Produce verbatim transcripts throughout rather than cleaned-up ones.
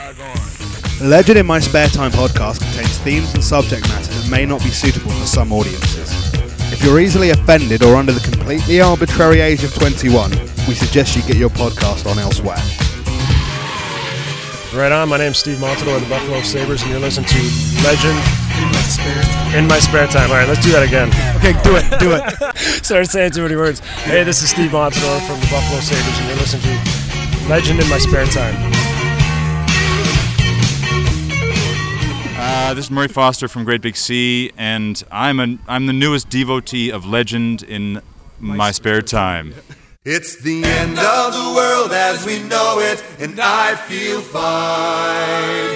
Legend in My Spare Time podcast contains themes and subject matter that may not be suitable for some audiences. If you're easily offended or under the completely arbitrary age of twenty-one, we suggest you get your podcast on elsewhere. Right on, my name's Steve Montador of the Buffalo Sabres, and you're listening to Legend In My Spare Time. in My Spare Time. All right, let's do that again. Okay, do it, do it. Started saying too many words. Hey, this is Steve Montador from the Buffalo Sabres, and you're listening to Legend in My Spare Time. Uh, this is Murray Foster from Great Big Sea, and I'm a, I'm the newest devotee of Legend in My Spare Time. It's the end of the world as we know it, and I feel fine.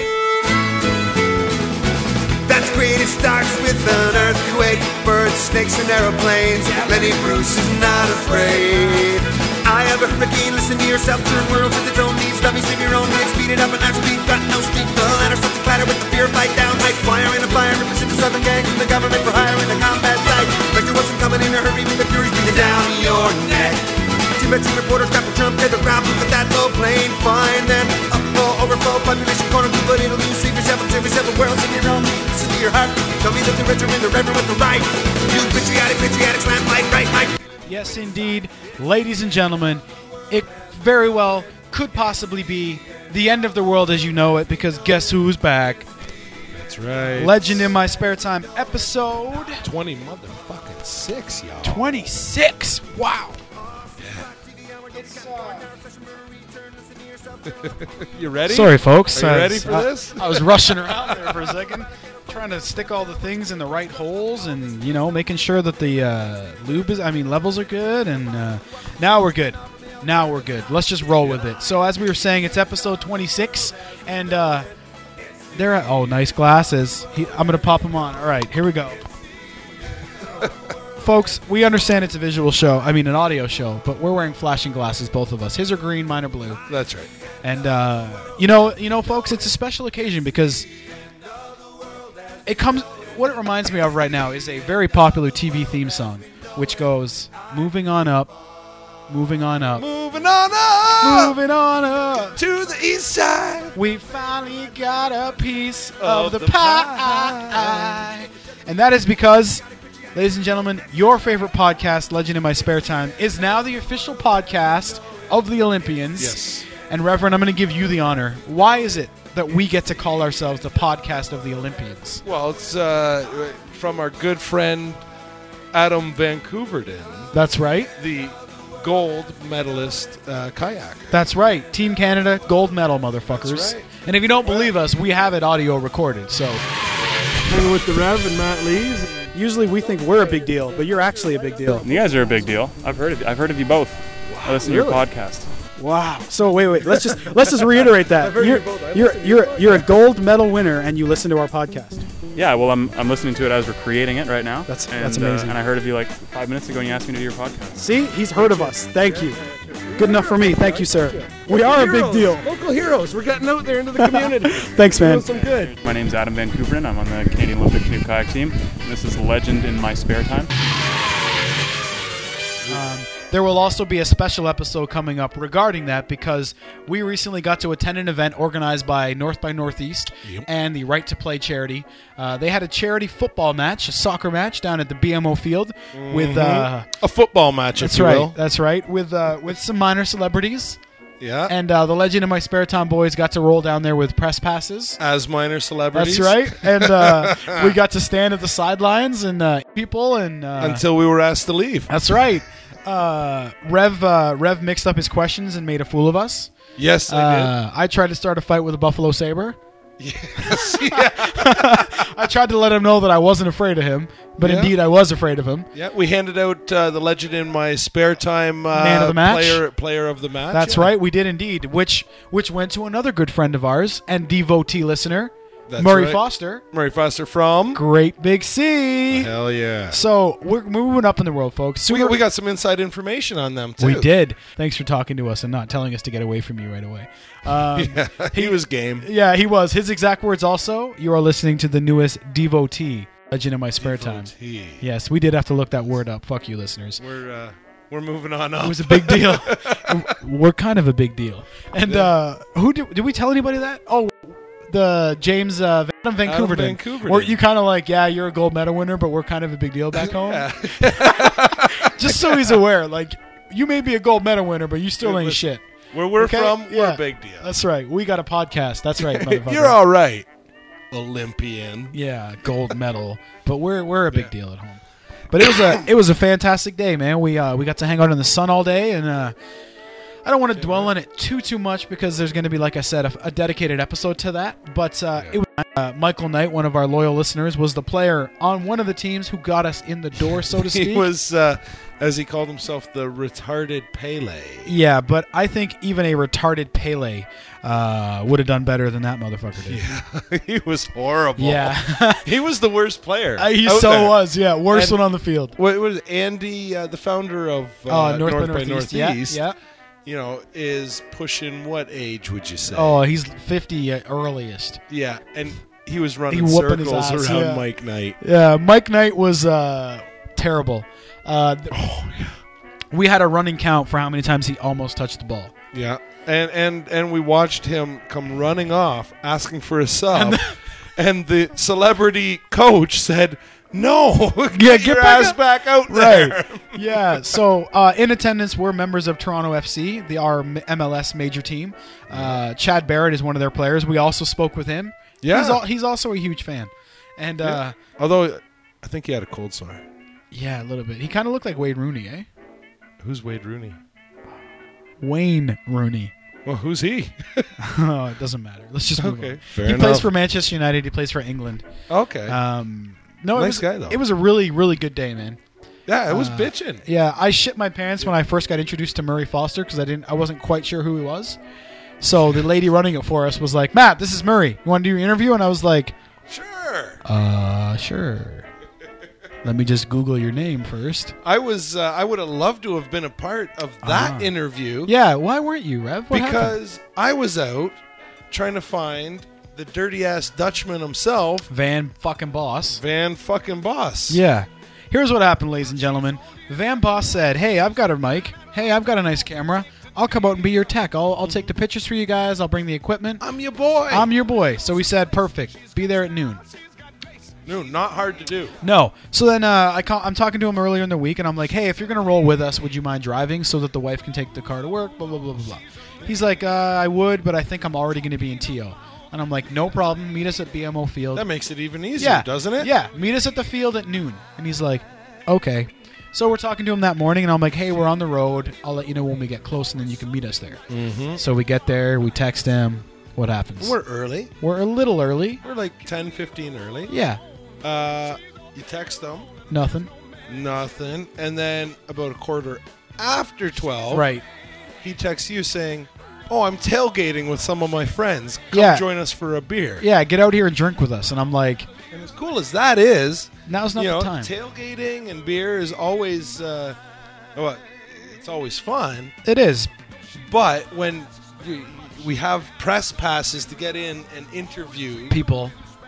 That's great, it starts with an earthquake, birds, snakes, and aeroplanes. Lenny Bruce is not afraid. I have a hurricane, listen to yourself, turn worlds with its own needs. Dummies in your own head, speed it up and not speed, got no speed. The ladder starts to clatter with the fear, fight down, like fire in a fire. Represent the southern gangs and the government for hire in the combat site. Like there wasn't coming in a hurry, with the furies beating down your neck. Team reporters got to jump to the ground, look at that low plane, fine. Then upflow, overflow, population corner, but it'll lose. Save yourself and save yourself the world's in your own need. Listen to your heart. Tell me that the rich are in the reverend with the right. You patriotic, patriotic, slam light, right, Mike. Yes, indeed. Ladies and gentlemen, it very well could possibly be the end of the world as you know it, because guess who's back? That's right. Legend in My Spare Time, episode twenty motherfucking six, y'all. twenty-six. Wow. It's, uh... You ready? Sorry, folks. Are you I ready was- for I- this? I was rushing around there for a second, trying to stick all the things in the right holes, and you know, making sure that the uh, lube is. I mean, levels are good, and uh, now we're good. Now we're good. Let's just roll with it. So, as we were saying, it's episode twenty-six, and uh, there. Oh, nice glasses. He, I'm gonna pop them on. All right, here we go. Folks, we understand it's a visual show. I mean, an audio show, but we're wearing flashing glasses, both of us. His are green, mine are blue. That's right. And uh, you know, you know, folks, it's a special occasion because it comes. What it reminds me of right now is a very popular T V theme song, which goes, "Moving on up, moving on up, Moving on up moving on up. to the east side. We finally got a piece of, Of the, the pie. pie." And that is because, ladies and gentlemen, your favorite podcast, Legend in My Spare Time, is now the official podcast of the Olympians. Yes. And Reverend, I'm going to give you the honor. Why is it that we get to call ourselves the podcast of the Olympians? Well, it's uh, from our good friend Adam Vancouverden, That's right. the gold medalist uh, kayaker. That's right. Team Canada, gold medal, motherfuckers. That's right. And if you don't believe us, we have it audio recorded. So Hanging with the Rev and Matt Lees. Usually we think we're a big deal, but you're actually a big deal. You guys are a big deal. I've heard of I've heard of you both. I listen to Really? your podcast. Wow. So wait, wait. Let's just let's just reiterate that. heard You're you both. I you're listen to you're, your you're a gold medal winner, and you listen to our podcast. Yeah, well, I'm I'm listening to it as we're creating it right now. That's- and, that's amazing. Uh, and I heard of you like five minutes ago, and you asked me to do your podcast. See, he's heard of us. Thank you. Good enough for me. Thank you, sir. We are a big deal. Local heroes. We're getting out there into the community. Thanks, man. Doing some good. My name's Adam Vancouverden. I'm on the Canadian Olympic Canoe Kayak team. And this is Legend in My Spare Time. Um, there will also be a special episode coming up regarding that because we recently got to attend an event organized by North by Northeast Yep. and the Right to Play charity. Uh, they had a charity football match, a soccer match down at the B M O field with uh, A football match, if that's you right, will. that's right, with uh, with some minor celebrities. Yeah. And uh, the Legend in My Spare Time boys got to roll down there with press passes. As minor celebrities. That's right, and uh, we got to stand at the sidelines and uh, people and uh, Until we were asked to leave. That's right. Uh, Rev uh, Rev mixed up his questions and made a fool of us. Yes, I Uh, I tried to start a fight with a buffalo saber. did. Yes. yeah. I tried to let him know that I wasn't afraid of him, but Yeah. indeed I was afraid of him. Yeah, we handed out uh, the Legend in My Spare Time uh, Man of the match? player player of the match. That's yeah. right, we did indeed. Which which went to another good friend of ours and devotee listener, That's Murray right. Foster, Murray Foster from. Great Big C. Hell yeah. So we're moving up in the world, folks. We, Super- we got some inside information on them, too. We did. Thanks for talking to us and not telling us to get away from you right away. Um, Yeah, he was game. Yeah, he was. His exact words also, you are listening to the newest devotee, Legend in My Spare Time. Devotee. Yes, we did have to look that word up. Fuck you, listeners. We're uh, we're moving on up. It was a big deal. We're kind of a big deal. And uh, who did, did we tell anybody that? Oh, the James uh, Adam Vancouver Adam did. Vancouver Where did. you kind of like, yeah, you're a gold medal winner, but we're kind of a big deal back home. Just so he's aware, like you may be a gold medal winner, but you still ain't shit. Where we're Okay? from, we're Yeah. a big deal. That's right. We got a podcast. That's right, motherfucker. You're all right, Olympian. Yeah, gold medal, but we're we're a big deal at home. But it was a it was a fantastic day, man. We uh, we got to hang out in the sun all day, and uh, I don't want to dwell on it too too much because there's going to be, like I said, a, a dedicated episode to that. But uh, it was, uh, Michael Knight, one of our loyal listeners, was the player on one of the teams who got us in the door, so to speak. He was, uh, as he called himself, the retarded Pele. Yeah, but I think even a retarded Pele uh, would have done better than that motherfucker did. Yeah, he was horrible. Yeah. He was the worst player. Uh, he out so there. was, yeah. Worst And- one on the field. What was it? Andy, uh, the founder of uh, Uh, North, North, by by Northeast. Northeast, Yeah, yeah. you know, is pushing what age would you say? Oh, he's fifty at earliest. yeah, and he was running He whooping his circles ass, around yeah. Mike Knight. Yeah, Mike Knight was uh, terrible. Uh, th- Oh yeah, we had a running count for how many times he almost touched the ball. yeah, and and and we watched him come running off, asking for a sub, and the celebrity coach said, "No, get, get your back ass up." back out there." Right. Yeah. So uh, in attendance were members of Toronto F C, the our M L S major team. Uh, Chad Barrett is one of their players. We also spoke with him. Yeah. He's, al- he's also a huge fan. And uh, Yeah. Although I think he had a cold sore. yeah, a little bit. He kind of looked like Wayne Rooney, eh? Who's Wade Rooney? Wayne Rooney. Well, who's he? Oh, it doesn't matter. Let's just move Okay, on. fair he enough. plays for Manchester United. He plays for England. Okay. Um, no, it Nice was, guy, though. It was a really, really good day, man. yeah, it was uh, bitching. Yeah, I shit my pants when I first got introduced to Murray Foster because I didn't, I wasn't quite sure who he was. So the lady running it for us was like, "Matt, this is Murray. You want to do your interview?" And I was like, Sure. "Uh, sure. Let me just Google your name first." I was. Uh, I would have loved to have been a part of that Ah. interview. Yeah, why weren't you, Rev? What happened? because I was out trying to find the dirty ass Dutchman himself, Van fucking Boss. Van fucking Boss. Yeah. Here's what happened, ladies and gentlemen. Van Boss said, "Hey, I've got a mic. Hey, I've got a nice camera. I'll come out and be your tech. I'll, I'll take the pictures for you guys. I'll bring the equipment. I'm your boy. I'm your boy." So we said, "Perfect. Be there at noon." no, not hard to do. No. So then uh, I call, I'm talking to him earlier in the week, and I'm like, "Hey, if you're going to roll with us, would you mind driving so that the wife can take the car to work?" Blah, blah, blah, blah, blah. He's like, uh, "I would, but I think I'm already going to be in T O." And I'm like, "No problem. Meet us at B M O Field." That makes it even easier, yeah. doesn't it? Yeah. Meet us at the field at noon. And he's like, "Okay." So we're talking to him that morning, and I'm like, "Hey, we're on the road. I'll let you know when we get close, and then you can meet us there." Mm-hmm. So we get there. We text him. What happens? We're early. We're a little early. We're like ten, fifteen early. Yeah. Uh, you text them, Nothing. nothing, and then about a quarter after twelve, Right. he texts you saying, "Oh, I'm tailgating with some of my friends. Come Yeah. join us for a beer." Yeah, get out here and drink with us. And I'm like, And as cool as that is, now's not you the know, time. tailgating and beer is always, uh, well, it's always fun. It is. But when you, we have press passes to get in and interview People.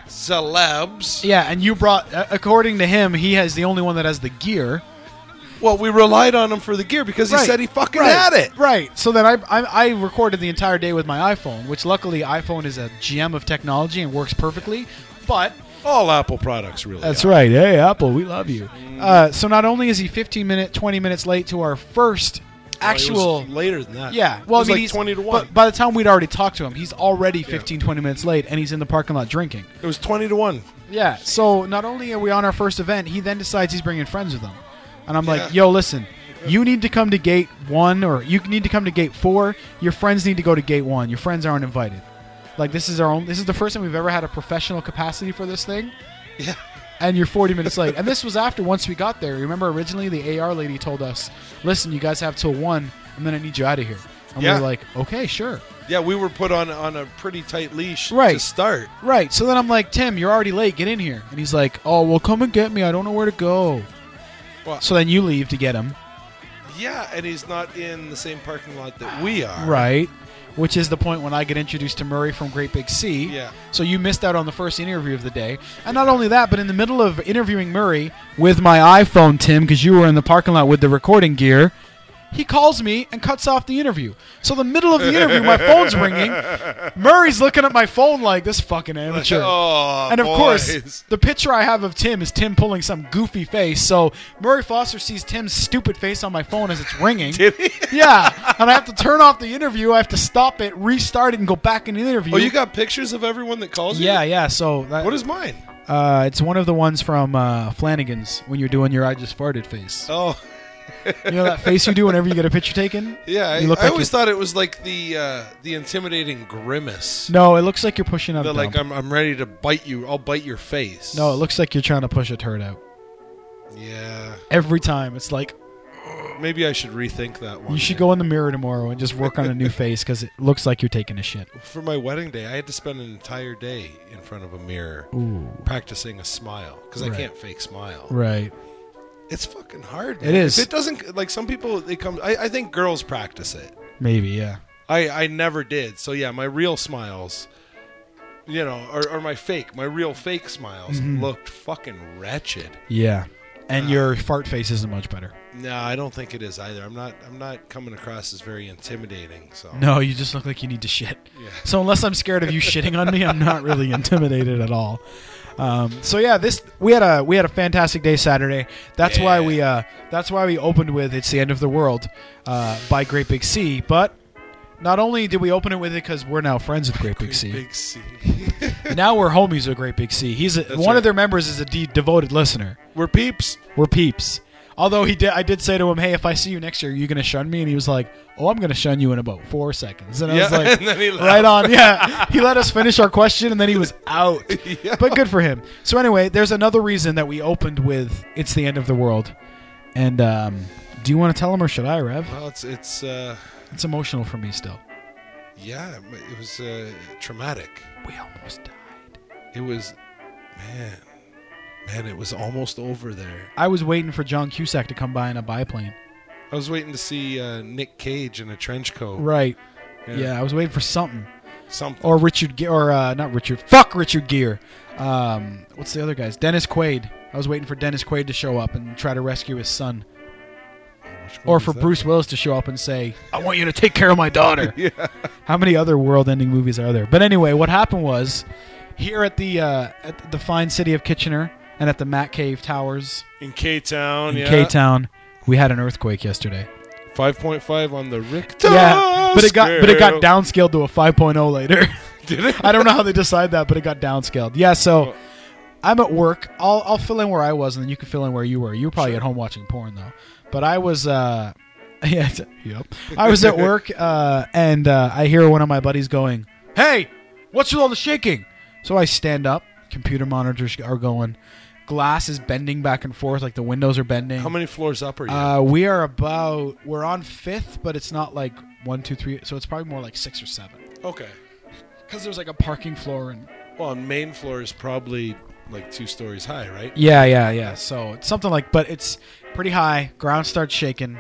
celebs, Yeah, and you brought, uh, according to him, he has the only one that has the gear. well, we relied on him for the gear because he Right. said he fucking Right. had it. Right. So then I, I I recorded the entire day with my iPhone, which luckily iPhone is a gem of technology and works perfectly. But All Apple products, really. that's are. right. Hey, Apple, we love you. Uh, so not only is he fifteen minute, twenty minutes late to our first Well, it actual. was later than that. Yeah, it well, was I mean, like he's twenty to one. But by the time we'd already talked to him, he's already fifteen, twenty minutes late, and he's in the parking lot drinking. It was twenty to one. Yeah, so not only are we on our first event, he then decides he's bringing friends with him. And I'm Yeah. like, "Yo, listen, you need to come to gate one, or you need to come to gate four. Your friends need to go to gate one. Your friends aren't invited. Like, this is our own. This is the first time we've ever had a professional capacity for this thing. Yeah. And you're forty minutes late. And this was after once we got there. Remember, originally the A R lady told us, "Listen, you guys have till one, and then I need you out of here." And Yeah. we were like, "Okay, sure." Yeah, we were put on on a pretty tight leash Right. to start. Right. So then I'm like, "Tim, you're already late. Get in here." And he's like, "Oh, well, come and get me. I don't know where to go." Well, So then you leave to get him. yeah, and he's not in the same parking lot that we are. Right. Which is the point when I get introduced to Murray from Great Big C. Yeah. So you missed out on the first interview of the day. And not only that, but in the middle of interviewing Murray with my iPhone, Tim, because you were in the parking lot with the recording gear, He calls me and cuts off the interview. So the middle of the interview, my phone's ringing. Murray's looking at my phone like, this fucking amateur. Oh, and of boys. course, the picture I have of Tim is Tim pulling some goofy face. So Murray Foster sees Tim's stupid face on my phone as it's ringing. Did he? Yeah. And I have to turn off the interview. I have to stop it, restart it, and go back in the interview. Oh, you got pictures of everyone that calls you? Yeah, yeah. So that, What is mine? Uh, it's one of the ones from uh, Flanagan's when you're doing your I just farted face. Oh. You know that face you do whenever you get a picture taken? Yeah, I, You look I like always you're- thought it was like the uh, the intimidating grimace. No, it looks like you're pushing out The, a like dump. I'm I'm ready to bite you. I'll bite your face. No, it looks like you're trying to push a turd out. Yeah. Every time. It's like, Maybe I should rethink that one. you should day. go in the mirror tomorrow and just work on a new face because it looks like you're taking a shit. For my wedding day, I had to spend an entire day in front of a mirror Ooh. practicing a smile because I Right. can't fake smile. Right. It's fucking hard. It Man. is. If it doesn't, like some people, they come. I, I think girls practice it. Maybe, yeah. I, I never did. So yeah, my real smiles, you know, or, or my fake, my real fake smiles Mhm. looked fucking wretched. Yeah. And Ah. your fart face isn't much better. No, I don't think it is either. I'm not. I'm not coming across as very intimidating. So No, you just look like you need to shit. Yeah. So unless I'm scared of you shitting on me, I'm not really intimidated at all. Um, so yeah, this we had a we had a fantastic day Saturday. That's why Yeah. we uh, that's why we opened with "It's the End of the World" uh, by Great Big Sea. But not only did we open it with it because we're now friends with Great Big Sea, Big C. now we're homies with Great Big Sea. He's a, That's one right. of their members is a de- devoted listener. We're peeps. We're peeps. Although he did, I did say to him, "Hey, if I see you next year, are you going to shun me?" And he was like, "Oh, I'm going to shun you in about four seconds." And I was Yeah, like, and then he left. "Right on." Yeah, he let us finish our question, and then he was out. Yeah. But good for him. So anyway, there's another reason that we opened with "It's the End of the World." And um, do you want to tell him, or should I, Rev? Well, it's it's uh, It's emotional for me still. yeah, it was uh, traumatic. We almost died. It was, man, man, it was almost over there. I was waiting for John Cusack to come by in a biplane. I was waiting to see uh, Nick Cage in a trench coat. Right. Yeah. Yeah, I was waiting for something. Something. Or Richard, Ge- or uh, not Richard. Fuck Richard Gere. Um, what's the other guys? Dennis Quaid. I was waiting for Dennis Quaid to show up and try to rescue his son. Which one Or was for that? Bruce Willis to show up and say, "I want you to take care of my daughter." Yeah. How many other world-ending movies are there? But anyway, what happened was, here at the uh, at the fine city of Kitchener and at the Matt Cave Towers In K-Town, in yeah. K-Town, we had an earthquake yesterday. five point five on the Richter Yeah, but it got but it got scale. downscaled to a five point oh later. Did it? I don't know how they decide that, but it got downscaled. Yeah, so I'm at work. I'll I'll fill in where I was, and then you can fill in where you were. You were probably Sure. at home watching porn, though. But I was, uh, yeah, t- yep. I was at work, uh, and uh, I hear one of my buddies going, "Hey, what's with all the shaking?" So I stand up. Computer monitors are going. Glass is bending back and forth, like the windows are bending. How many floors up are you? Uh, we are about we're on fifth, but it's not like one, two, three. So it's probably more like six or seven. okay. Because there's like a parking floor and Well, and main floor is probably like two stories high, right? yeah, yeah, yeah. So it's something like, but it's pretty high. Ground starts shaking,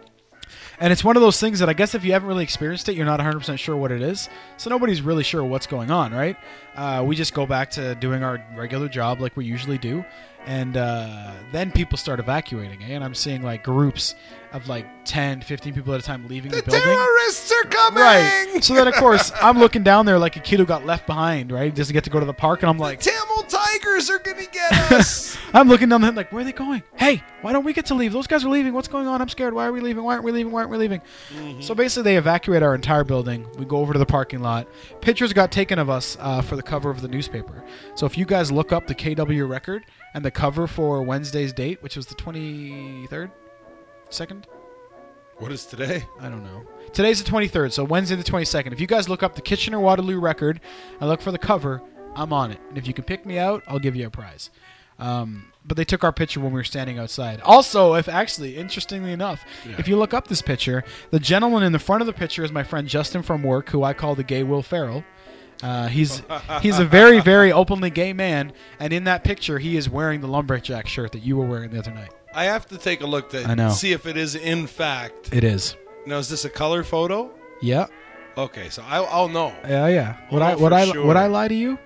and it's one of those things that I guess if you haven't really experienced it, you're not one hundred percent sure what it is. So nobody's really sure what's going on, right? Uh, we just go back to doing our regular job like we usually do, and uh, then people start evacuating. Eh? And I'm seeing like groups of like ten, fifteen people at a time leaving the, The building. terrorists are coming! Right. So then, of course, I'm looking down there like a kid who got left behind, right? Doesn't get to go to the park, and I'm like, Tamil Tigers are going to get us! I'm looking down there like, where are they going? Hey, why don't we get to leave? Those guys are leaving. What's going on? I'm scared. Why are we leaving? Why aren't we leaving? Why aren't we leaving? Mm-hmm. So basically, they evacuate our entire building. We go over to the parking lot. Pictures got taken of us uh, for the cover of the newspaper. So if you guys look up the K W record and the cover for Wednesday's date, which was the twenty-third, second. What is today? I don't know. Today's the twenty-third, so Wednesday the twenty-second. If you guys look up the Kitchener Waterloo record and look for the cover, I'm on it. And if you can pick me out, I'll give you a prize. Um, but they took our picture when we were standing outside. Also, if actually, interestingly enough, Yeah. if you look up this picture, the gentleman in the front of the picture is my friend Justin from work, who I call the gay Will Ferrell. Uh, he's he's a very, very openly gay man, and in that picture, he is wearing the Lumberjack shirt that you were wearing the other night. I have to take a look to I know. see if it is in fact. It is. Now, is this a color photo? Yeah. Okay, so I'll, I'll know. Yeah, yeah. Would Well, I would for I sure. would I lie to you?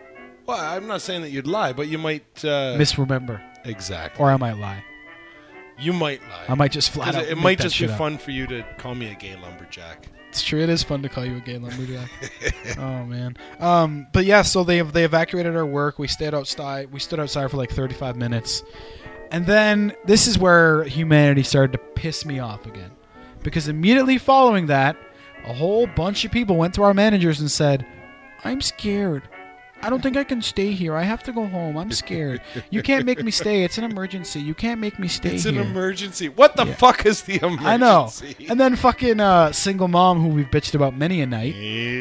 Well, I'm not saying that you'd lie, but you might. Uh, Misremember. exactly. Or I might lie. You might lie. I might just flat 'Cause out. It make might that just be shit up. fun for you to call me a gay lumberjack. It's true. It is fun to call you a gay lumberjack. Oh man. Um, but yeah, so they they evacuated our work. We stayed outside. We stood outside for like thirty-five minutes, and then this is where humanity started to piss me off again, because immediately following that, a whole bunch of people went to our managers and said, "I'm scared. I don't think I can stay here. I have to go home. I'm scared. You can't make me stay. It's an emergency. You can't make me stay It's here." an emergency. What the Yeah. fuck is the emergency? I know. And then fucking uh, single mom who we've bitched about many a night,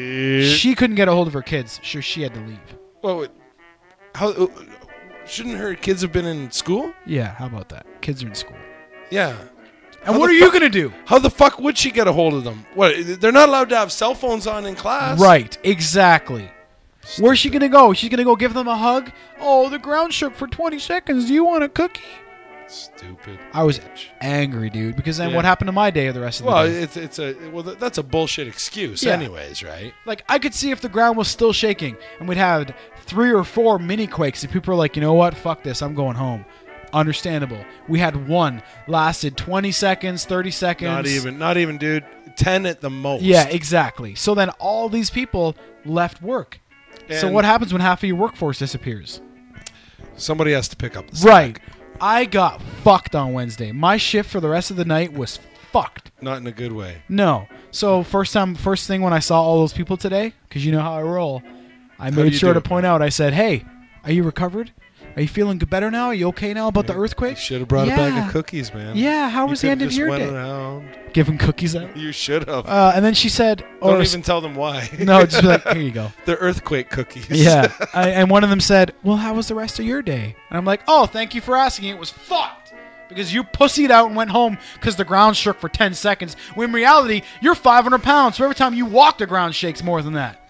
she couldn't get a hold of her kids. Sure, she had to leave. Well, how uh, shouldn't her kids have been in school? Yeah, how about that? Kids are in school. Yeah. And How what the are you fuck- going to do? How the fuck would she get a hold of them? What? They're not allowed to have cell phones on in class. Right, exactly. Where's she going to go? She's going to go give them a hug? Oh, the ground shook for twenty seconds. Do you want a cookie? Stupid. I was angry, dude, because then Yeah. what happened to my day the rest of Well, the day? it's it's a well th- that's a bullshit excuse, Yeah. anyways, right? Like, I could see if the ground was still shaking and we'd had three or four mini quakes and people are like, you know what? Fuck this. I'm going home. Understandable. We had one. Lasted twenty seconds, thirty seconds. Not even, not even, dude. Ten at the most. Yeah, exactly. So then all these people left work. so And what happens when half of your workforce disappears? Somebody has to pick up the slack. Right. I got fucked on Wednesday. My shift for the rest of the night was fucked. Not in a good way. No. So first time, first thing when I saw all those people today, because you know how I roll, I do made you sure do to it, point out. I said, "Hey, are you recovered? Are you feeling better now? Are you okay now about the earthquake?" You should have brought a bag Yeah. of cookies, man. Yeah. How You was the could've end of just your went day? around. Giving cookies out. You should have. Uh, and then she said, Don't or even tell them why. no, just be like, here you go. They're earthquake cookies. Yeah. I, and one of them said, "Well, how was the rest of your day?" And I'm like, "Oh, thank you for asking. It was fucked because you pussied out and went home because the ground shook for ten seconds. When in reality, you're five hundred pounds. So every time you walk, the ground shakes more than that."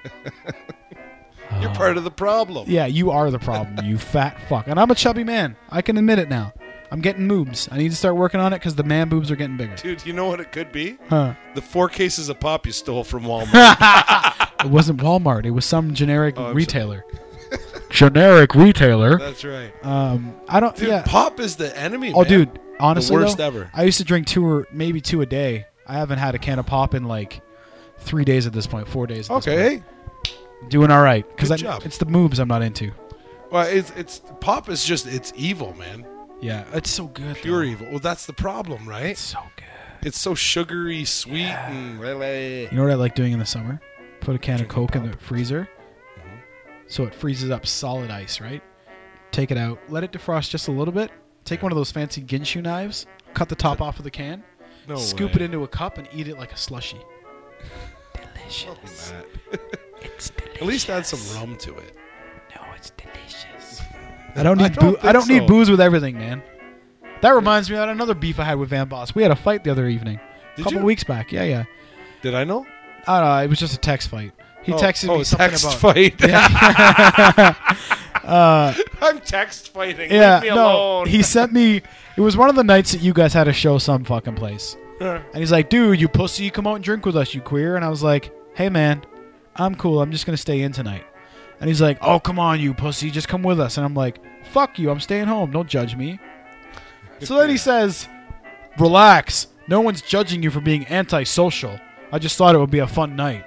You're part of the problem. Yeah, you are the problem, you fat fuck. And I'm a chubby man. I can admit it now. I'm getting boobs. I need to start working on it because the man boobs are getting bigger. Dude, you know what it could be? Huh. The four cases of pop you stole from Walmart. It wasn't Walmart. It was some generic Oh, I'm retailer. generic retailer. That's right. Um, I don't. Dude, yeah. pop is the enemy, Oh, man. dude. Honestly, the worst though, ever. I used to drink two or maybe two a day. I haven't had a can of pop in like three days at this point. Four days. At this Okay. point. Doing all right because Good job. it's the moves I'm not into. Well, it's it's pop is just it's evil, man. Yeah, it's so good. Pure though. evil. Well, that's the problem, right? It's so good. It's so sugary, sweet, and really. You know what I like doing in the summer? Put a can of Coke in the freezer, so it freezes up solid ice. Right? Take it out, let it defrost just a little bit. Take one of those fancy Ginshu knives, cut the top off of the can, No scoop way. it into a cup, and eat it like a slushie. Delicious. It's delicious. At least add some rum to it. No, it's delicious. I don't I need don't boo- I think don't need so. booze with everything, man. That reminds me of another beef I had with Van Boss. We had a fight the other evening, a Did couple you? weeks back. Yeah, yeah. Did I know? I don't know. It was just a text fight. He oh, texted oh, me something text about. fight. Yeah. uh, I'm text fighting. yeah, Leave me no. alone. He sent me. It was one of the nights that you guys had a show some fucking place, and he's like, "Dude, you pussy, you come out and drink with us, you queer." And I was like, "Hey, man, I'm cool. I'm just gonna stay in tonight." And he's like, "Oh, come on, you pussy, just come with us." And I'm like, "Fuck you. I'm staying home. Don't judge me." So then he says, "Relax. No one's judging you for being antisocial. I just thought it would be a fun night."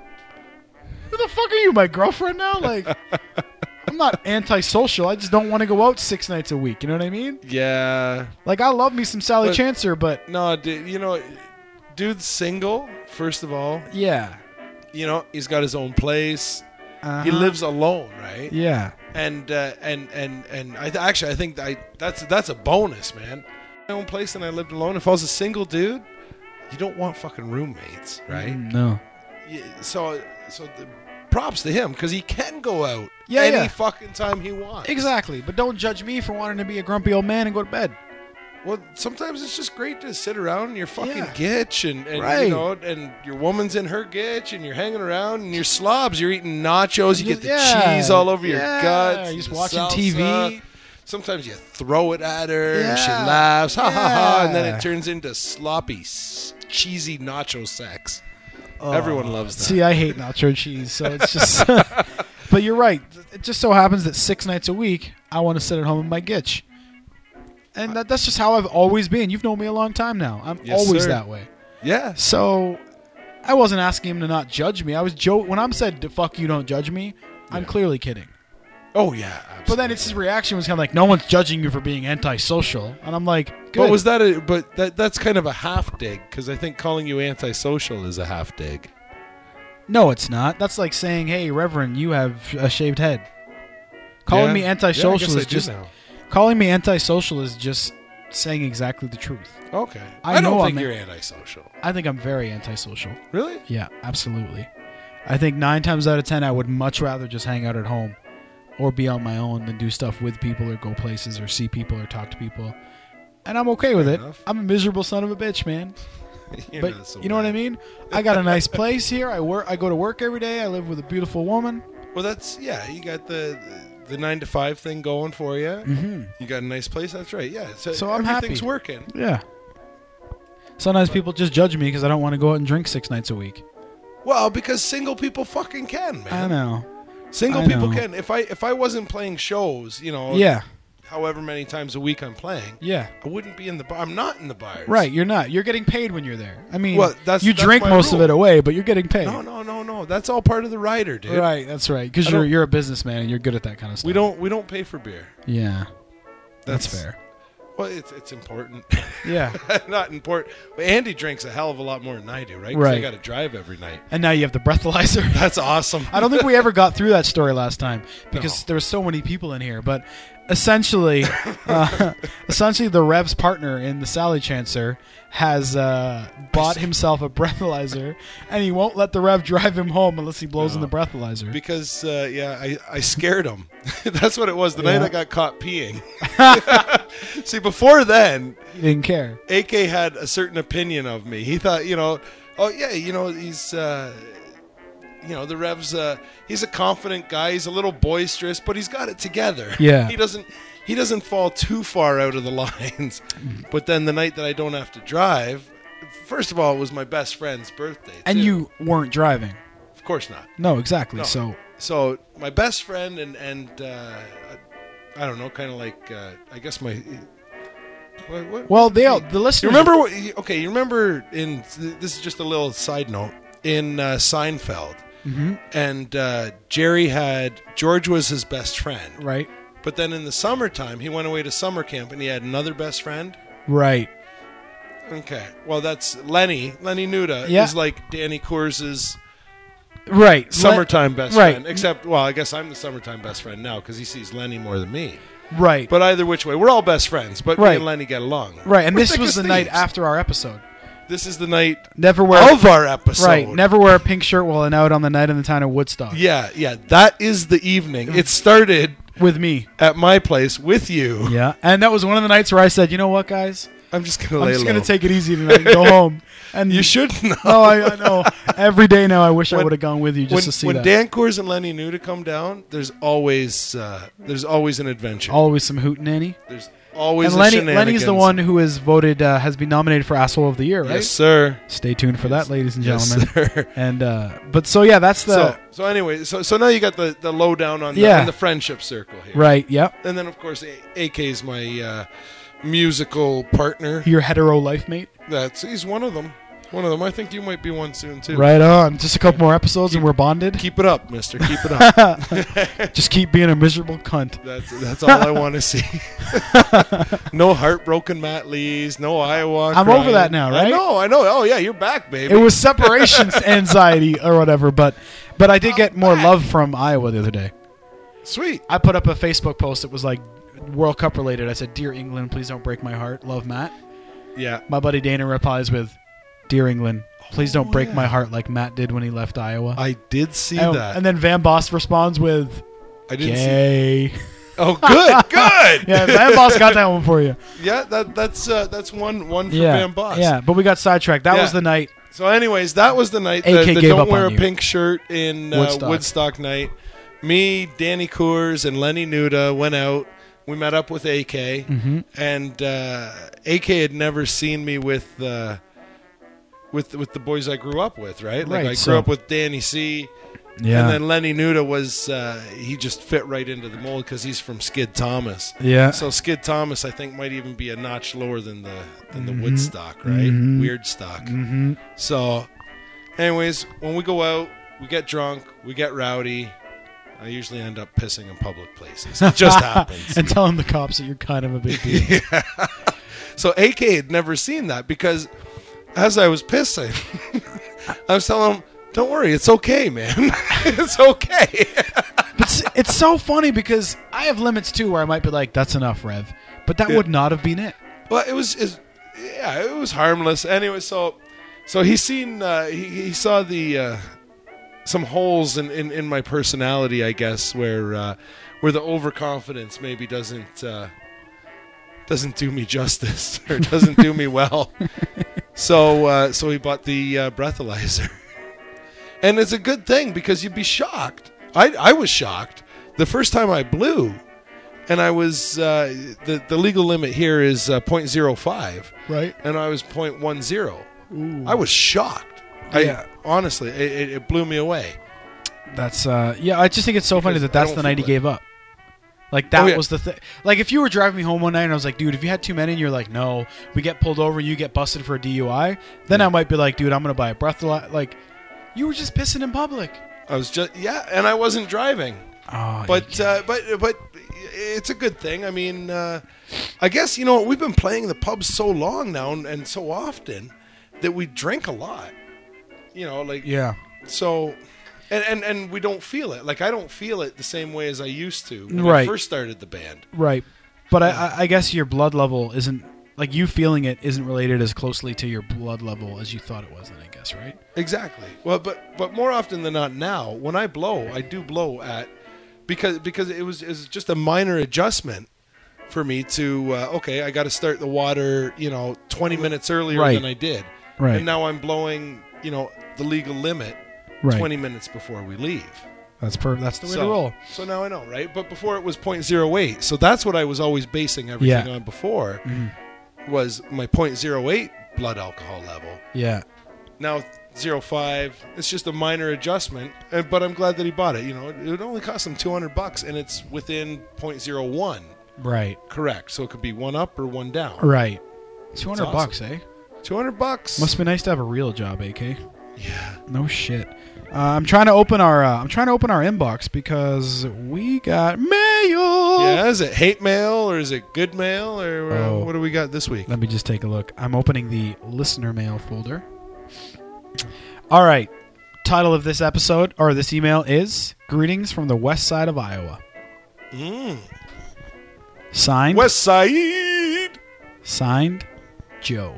Who the fuck are you, my girlfriend now? Like, I'm not antisocial. I just don't want to go out six nights a week. You know what I mean? Yeah. Like, I love me some Sally But- Chancer, but No, dude, you know, dude's single, first of all. yeah. You know, he's got his own place. Uh-huh. He lives alone, right? Yeah. And uh, and and and I th- actually I think I that's that's a bonus, man. My own place and I lived alone. If I was a single dude, you don't want fucking roommates, right? Mm, no. Yeah, so so the, props to him because he can go out Yeah, any yeah. fucking time he wants. Exactly. But don't judge me for wanting to be a grumpy old man and go to bed. Well, sometimes it's just great to sit around in your fucking Yeah. gitch and, and Right. you know, and your woman's in her gitch and you're hanging around and you're slobs. You're eating nachos. You get the Yeah. cheese all over your Yeah. guts. You're just the watching salsa. T V. Sometimes you throw it at her and she Yeah. laughs, ha ha ha, and then Yeah. it turns into sloppy, s- cheesy nacho sex. Everyone loves that. See, I hate nacho cheese, so it's just. But you're right. It just so happens that six nights a week, I want to sit at home in my gitch. And that, that's just how I've always been. You've known me a long time now. I'm Yes, always sir. that way. Yeah. So I wasn't asking him to not judge me. I was joke when I'm said fuck you, don't judge me. I'm Yeah. clearly kidding. Oh yeah. Absolutely. But then it's his reaction was kind of like, no one's judging you for being antisocial, and I'm like, good. But was that a? But that that's kind of a half dig because I think calling you antisocial is a half dig. No, it's not. That's like saying, hey, Reverend, you have a shaved head. Calling Yeah. me Yeah, I antisocial guess I is do just now. calling me antisocial is just saying exactly the truth. Okay. I I, don't know think I'm- you're antisocial. I think I'm very antisocial. Really? Yeah, absolutely. I think nine times out of ten, I would much rather just hang out at home or be on my own than do stuff with people or go places or see people or talk to people. And I'm okay with Fair it. enough. I'm a miserable son of a bitch, man. You're But not so you know what I bad. mean? I got a nice place here. I work. I go to work every day. I live with a beautiful woman. Well, that's yeah. You got the the nine to five thing going for you. Mm-hmm. You got a nice place. That's right. Yeah. So, So I'm everything's happy. working. Yeah. Sometimes people just judge me because I don't want to go out and drink six nights a week. Well, because single people fucking can, man. I know. Single I people know. can. If I if I wasn't playing shows, you know, Yeah. however many times a week I'm playing, Yeah. I wouldn't be in the bar. I'm not in the bars. Right. You're not. You're getting paid when you're there. I mean, Well, that's- you that's drink my most of rule. it away, but you're getting paid. No, no, no, no. That's all part of the rider, dude. Right. That's right. Because I you're don't- you're a businessman and you're good at that kind of stuff. We don't we don't pay for beer. Yeah. That's, That's- fair. Well, it's it's important. Yeah. Not important. But Andy drinks a hell of a lot more than I do, right? 'Cause Right. I got to drive every night. And now you have the breathalyzer. That's awesome. I don't think we ever got through that story last time because No. there were so many people in here. But essentially, uh, essentially, the Rev's partner in the Sally Chancer has uh, bought himself a breathalyzer, and he won't let the Rev drive him home unless he blows in No. the breathalyzer. Because uh, yeah, I, I scared him. That's what it was. The Yeah. night I got caught peeing. See, before then, He didn't care. A K had a certain opinion of me. He thought, you know, oh yeah, you know, he's, uh, you know, the Rev's, uh, he's a confident guy. He's a little boisterous, but he's got it together. Yeah. He doesn't, he doesn't fall too far out of the lines. But then the night that I don't have to drive, first of all, it was my best friend's birthday. And too. you weren't driving. Of course not. No, exactly. No. So So my best friend and and uh, I don't know, kind of like uh, I guess my. What, what, well, they all, the listeners. you remember? What, okay, you remember in this is just a little side note in uh, Seinfeld, Mhm. and uh, Jerry had George was his best friend, Right. but then in the summertime he went away to summer camp and he had another best friend. Right. Okay, well that's Lenny. Lenny Nuda Yeah. is like Danny Cours's Right. summertime best right. friend. Except, well, I guess I'm the summertime best friend now because he sees Lenny more than me. Right. But either which way, we're all best friends. But me Right. and Lenny get along. right. And We're this thick was as the night thieves. after our episode. This is the night Never wear of our episode. Right. Never wear a pink shirt while out on the night in the town of Woodstock. Yeah, yeah. That is the evening. It started With me. at my place with you. Yeah. And that was one of the nights where I said, you know what, guys? I'm just gonna I'm lay just low. going to take it easy tonight and go home. And You should know. No, I, I know. Every day now, I wish I When- would have gone with you just when to see when that. Dan Coors and Lenny Nuda come down, there's always uh, there's always an adventure. Always some hootenanny. There's always And a Lenny, shenanigans. Lenny's the one who is voted, uh, has been nominated for Asshole of the Year, right? Yes, sir. Stay tuned for that, ladies and Yes, gentlemen. sir. And uh, but so yeah, that's the So, so anyway, so so now you got the, the lowdown on the, Yeah. on the friendship circle here, right. Yep. And then of course A K is my uh, musical partner. Your hetero life mate. That's he's one of them. One of them. I think you might be one soon too. Right on. Just a couple more episodes and we're bonded. Keep it up, Mister. Keep it up. Just keep being a miserable cunt. That's that's all I want to see. No heartbroken Matt Lees. No Iowa. I'm crying. over that now, right? I know. I know. Oh yeah, you're back, baby. It was separation anxiety or whatever, but but I did get more love from Iowa the other day. Sweet. I put up a Facebook post that was like World Cup related. I said, "Dear England, please don't break my heart. Love, Matt." Yeah. My buddy Dana replies with, "Dear England, please don't Oh, break yeah. my heart like Matt did when he left Iowa." I did see and, that. and then Van Boss responds with, I didn't see. "Gay." Oh, good, good. Yeah, Van Boss got that one for you. Yeah, that that's uh, that's one one for Yeah, Van Boss. yeah. But we got sidetracked. That Yeah. was the night. So, anyways, that was the night. A K The, the gave don't up wear on a you. pink shirt in uh, Woodstock. Woodstock. night. Me, Danny Coors, and Lenny Nuda went out. We met up with A K, Mm-hmm. and uh, A K had never seen me with uh, with with the boys I grew up with. Right, like Right, I grew so- up with Danny C, Yeah. And then Lenny Nuda was, uh, he just fit right into the mold because he's from Skid Thomas. Yeah. So Skid Thomas, I think, might even be a notch lower than the than the Mhm. Woodstock, right? Mhm. Weird stock. Mm-hmm. So, anyways, when we go out, we get drunk, we get rowdy. I usually end up pissing in public places. It just happens. And telling the cops that you're kind of a big deal. Yeah. So A K had never seen that because as I was pissing, I was telling him, don't worry, it's okay, man. It's okay. But it's, it's so funny because I have limits too where I might be like, that's enough, Rev. But that Yeah. would not have been it. Well, it was, it, yeah, it was harmless. Anyway, so so he seen, uh, he, he saw the, uh, some holes in, in, in my personality, I guess, where uh, where the overconfidence maybe doesn't uh, doesn't do me justice or doesn't do me well. So uh, so he bought the uh, breathalyzer, and it's a good thing because you'd be shocked. I I was shocked the first time I blew, and I was uh, the the legal limit here is uh, point zero five, Right. and I was point one zero. I was shocked. Yeah. I, honestly, it, it, it blew me away. That's, uh, yeah, I just think it's so funny Because that I that's don't the night he feel it. gave up. Like, that Oh, yeah. was the thing. Like, if you were driving me home one night and I was like, dude, if you had too many, and you're like, no, we get pulled over, you get busted for a D U I, then I might be like, dude, I'm going to buy a breathalyzer. Like, you were just pissing in public. I was just yeah, and I wasn't driving. Oh, But uh, but but it's a good thing. I mean, uh, I guess you know we've been playing the pubs so long now and, and so often that we drink a lot. You know, like yeah. so, and, and and we don't feel it. Like I don't feel it the same way as I used to when Right. I first started the band. Right. But I, I- I guess your blood level isn't, like, you feeling it isn't related as closely to your blood level as you thought it was, then, I guess, right? Exactly. Well, but but more often than not now, when I blow, I do blow at because because it was, it was just a minor adjustment for me to uh, okay, I got to start the water, you know, twenty minutes earlier Right. than I did, Right. and now I'm blowing, you know, the legal limit Right. twenty minutes before we leave. That's per- That's the way so, to roll. So now I know, right? But before it was point zero eight, so that's what I was always basing everything Yeah. on before Mhm. was my point zero eight blood alcohol level. Yeah. Now zero five, it's just a minor adjustment, and, but I'm glad that he bought it. You know, it, it only cost him two hundred bucks, and it's within point zero one. Right. Correct. So it could be one up or one down. Right. two hundred awesome. bucks, eh? two hundred bucks. Must be nice to have a real job, A K. Yeah. No shit. Uh, I'm trying to open our uh, I'm trying to open our inbox because we got mail. Yeah. Is it hate mail or is it good mail or uh, Oh. what do we got this week? Let me just take a look. I'm opening the listener mail folder. All right. Title of this episode or this email is Greetings from the West Side of Iowa. Mm. Signed West Side. Signed Joe.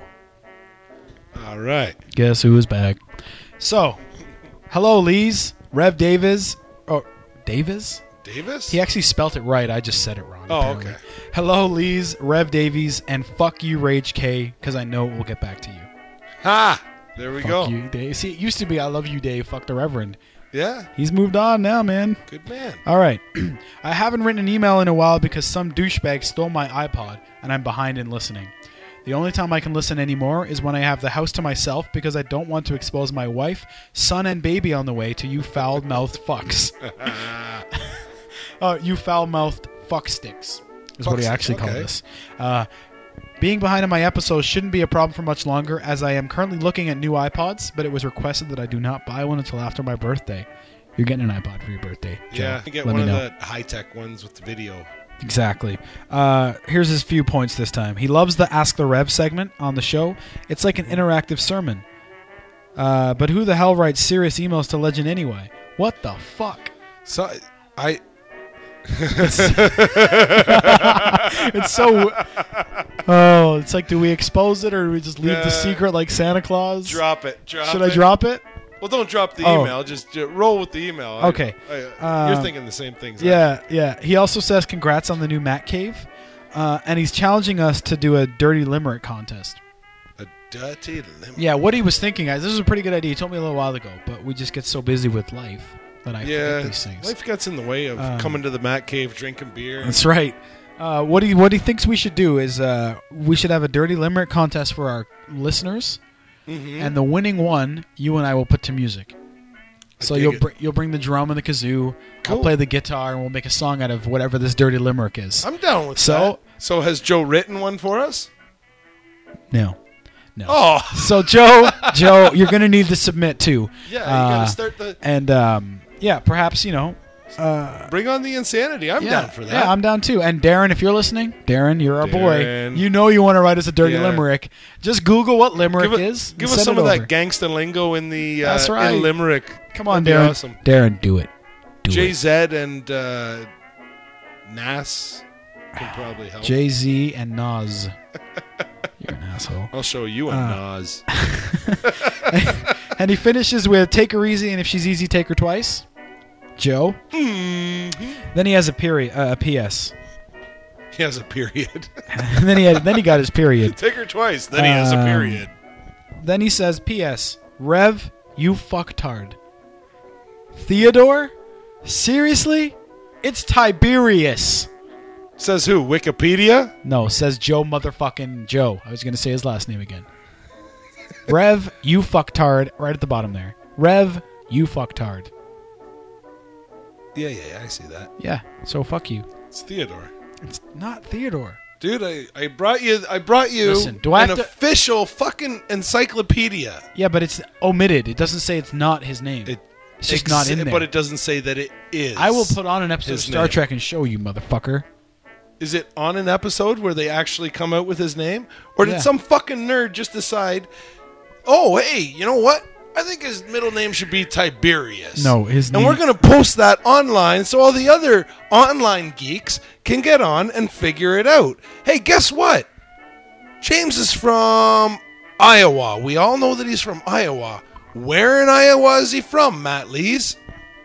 All right. Guess who is back? So, hello, Lees. Rev Davis. Oh, Davis? Davis. He actually spelt it right. I just said it wrong. Oh, apparently. okay. Hello, Lees, Rev Davies, and fuck you, Rage K, because I know it will get back to you. Ha. There we Fuck go. you, Dave. See, it used to be I love you, Dave. Fuck the Reverend. Yeah. He's moved on now, man. Good man. All right. I haven't written an email in a while because some douchebag stole my iPod, and I'm behind in listening. The only time I can listen anymore is when I have the house to myself because I don't want to expose my wife, son, and baby on the way to you foul-mouthed fucks. uh, you foul-mouthed fuck sticks is what he Fuck actually stick, called okay. this. Uh, being behind on my episodes shouldn't be a problem for much longer as I am currently looking at new iPods, but it was requested that I do not buy one until after my birthday. You're getting an iPod for your birthday, Joe. Yeah. You get Let one me of know. the high tech ones with the video. Exactly. Uh, here's his few points this time. He loves the Ask the Rev segment on the show. It's like an interactive sermon. Uh, but who the hell writes serious emails to Legend anyway? What the fuck? So I. It's so... Oh, it's like, do we expose it or do we just leave Yeah. the secret like Santa Claus? Drop it. Drop Should it. I drop it? Well, don't drop the Oh. email. Just uh, roll with the email. I- Okay. I- Uh, you're thinking the same things. I Yeah, yeah. He also says congrats on the new Matt Cave. Uh, and he's challenging us to do a Dirty Limerick contest. am. A dirty limit. Yeah, what he was thinking, guys, this is a pretty good idea. He told me a little while ago, but we just get so busy with life that I Yeah. forget these things. Life gets in the way of Um, coming to the Matt Cave, drinking beer. That's right. Uh, what he what he thinks we should do is uh, we should have a Dirty Limerick contest for our listeners, Mhm. and the winning one, you and I will put to music. So dig you'll it. br- you'll bring the drum and the kazoo. Cool. I'll play the guitar, and we'll make a song out of whatever this dirty limerick is. I'm down with So- that. So has Joe written one for us? No, no. Oh, So Joe, Joe, you're gonna need to submit too. yeah. You Uh, gotta start the And um, yeah, perhaps you know. Uh, bring on the insanity. I'm yeah, down for that. Yeah, I'm down too. And Darren, if you're listening, Darren, you're our Darren. boy. You know you want to write us a dirty Yeah. limerick. Just Google what limerick give it- is. and give us send some it of over. that gangsta lingo in the uh, That's right. in limerick. Come on, That'd be Darren. awesome. Darren, do it. Do Jay it. Z and uh, Nas can probably help. Jay Z and Nas. You're an asshole. I'll show you a Uh, Nas. And he finishes with "Take her easy, and if she's easy, take her twice." Joe. Mm-hmm. Then he has a period, uh, a P S. He has a period. And then he had, then he got his period. Take her twice. Then he has a Um, period. Then he says, P S. Rev, you fucktard. Theodore? Seriously? It's Tiberius. Says who? Wikipedia? No, says Joe motherfucking Joe. I was going to say his last name again. Rev, you fucktard. Right at the bottom there. Rev, you fucktard. Yeah, yeah, yeah. I see that. Yeah, so fuck you. It's Theodore. It's not Theodore. Dude, I, I brought you I brought you Listen, do I an have to- official fucking encyclopedia. Yeah, but it's omitted. It doesn't say it's not his name. It, it's just ex- not in there. But it doesn't say that it is. I will put on an episode of his Star name. Trek and show you, motherfucker. Is it on an episode where they actually come out with his name? Or did Yeah. some fucking nerd just decide, oh, hey, you know what? I think his middle name should be Tiberius. No, his And name- we're going to post that online so all the other online geeks can get on and figure it out. Hey, guess what? James is from Iowa. We all know that he's from Iowa. Where in Iowa is he from, Matt Lees?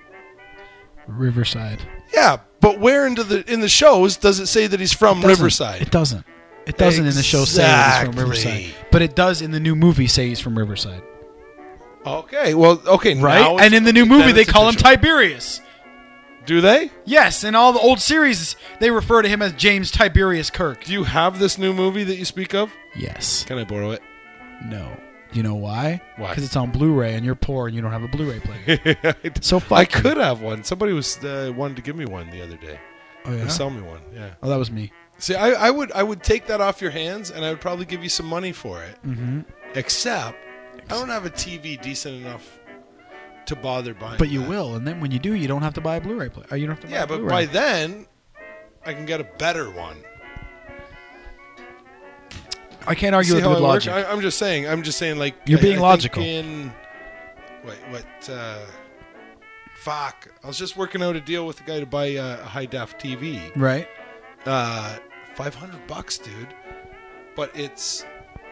Riverside. Yeah, but where into the in the shows does it say that he's from It doesn't. Riverside? It doesn't. It doesn't in the show say that he's from Exactly. Riverside. But it does in the new movie say he's from Riverside. Okay, well, okay, now Right? it's- And in the new then movie, they it's call him official. Tiberius. Do they? Yes, in all the old series, they refer to him as James Tiberius Kirk. Do you have this new movie that you speak of? Yes. Can I borrow it? No. Do you know why? Why? Because it's on Blu-ray, and you're poor, and you don't have a Blu-ray player. So fuck I you. could have one. Somebody was uh, wanted to give me one the other day. Oh, yeah? They sell me one. Yeah. Oh, that was me. See, I, I would I would take that off your hands, and I would probably give you some money for it. Mm-hmm. Except, I don't have a T V decent enough to bother buying. But you that. will, and then when you do, you don't have to buy a Blu-ray player. You don't have to buy Yeah, a but Blu-ray. by then, I can get a better one. I can't argue See with how good I work? logic. I, I'm just saying. I'm just saying. Like You're I- being I think logical. In wait, what? Uh, fuck! I was just working out a deal with the guy to buy uh, a high def T V. Right? Uh, Five hundred bucks, dude. But it's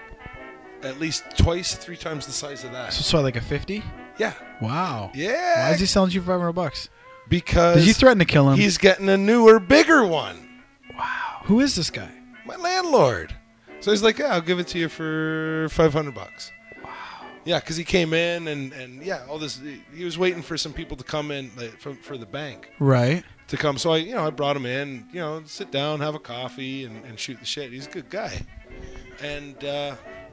at least twice, three times the size of that. So, so like a fifty? Yeah, Wow. yeah. Why is he selling you for five hundred bucks? Because Did you threaten to kill him? he's getting a newer, bigger one. Who is this guy? My landlord. So he's like, yeah, I'll give it to you for five hundred bucks. Wow. Yeah, because he came in and, and yeah, all this. He was waiting for some people to come in like, for, for the bank Right. to come. So I, you know, I brought him in. You know, sit down, have a coffee, and, and shoot the shit. He's a good guy. And uh,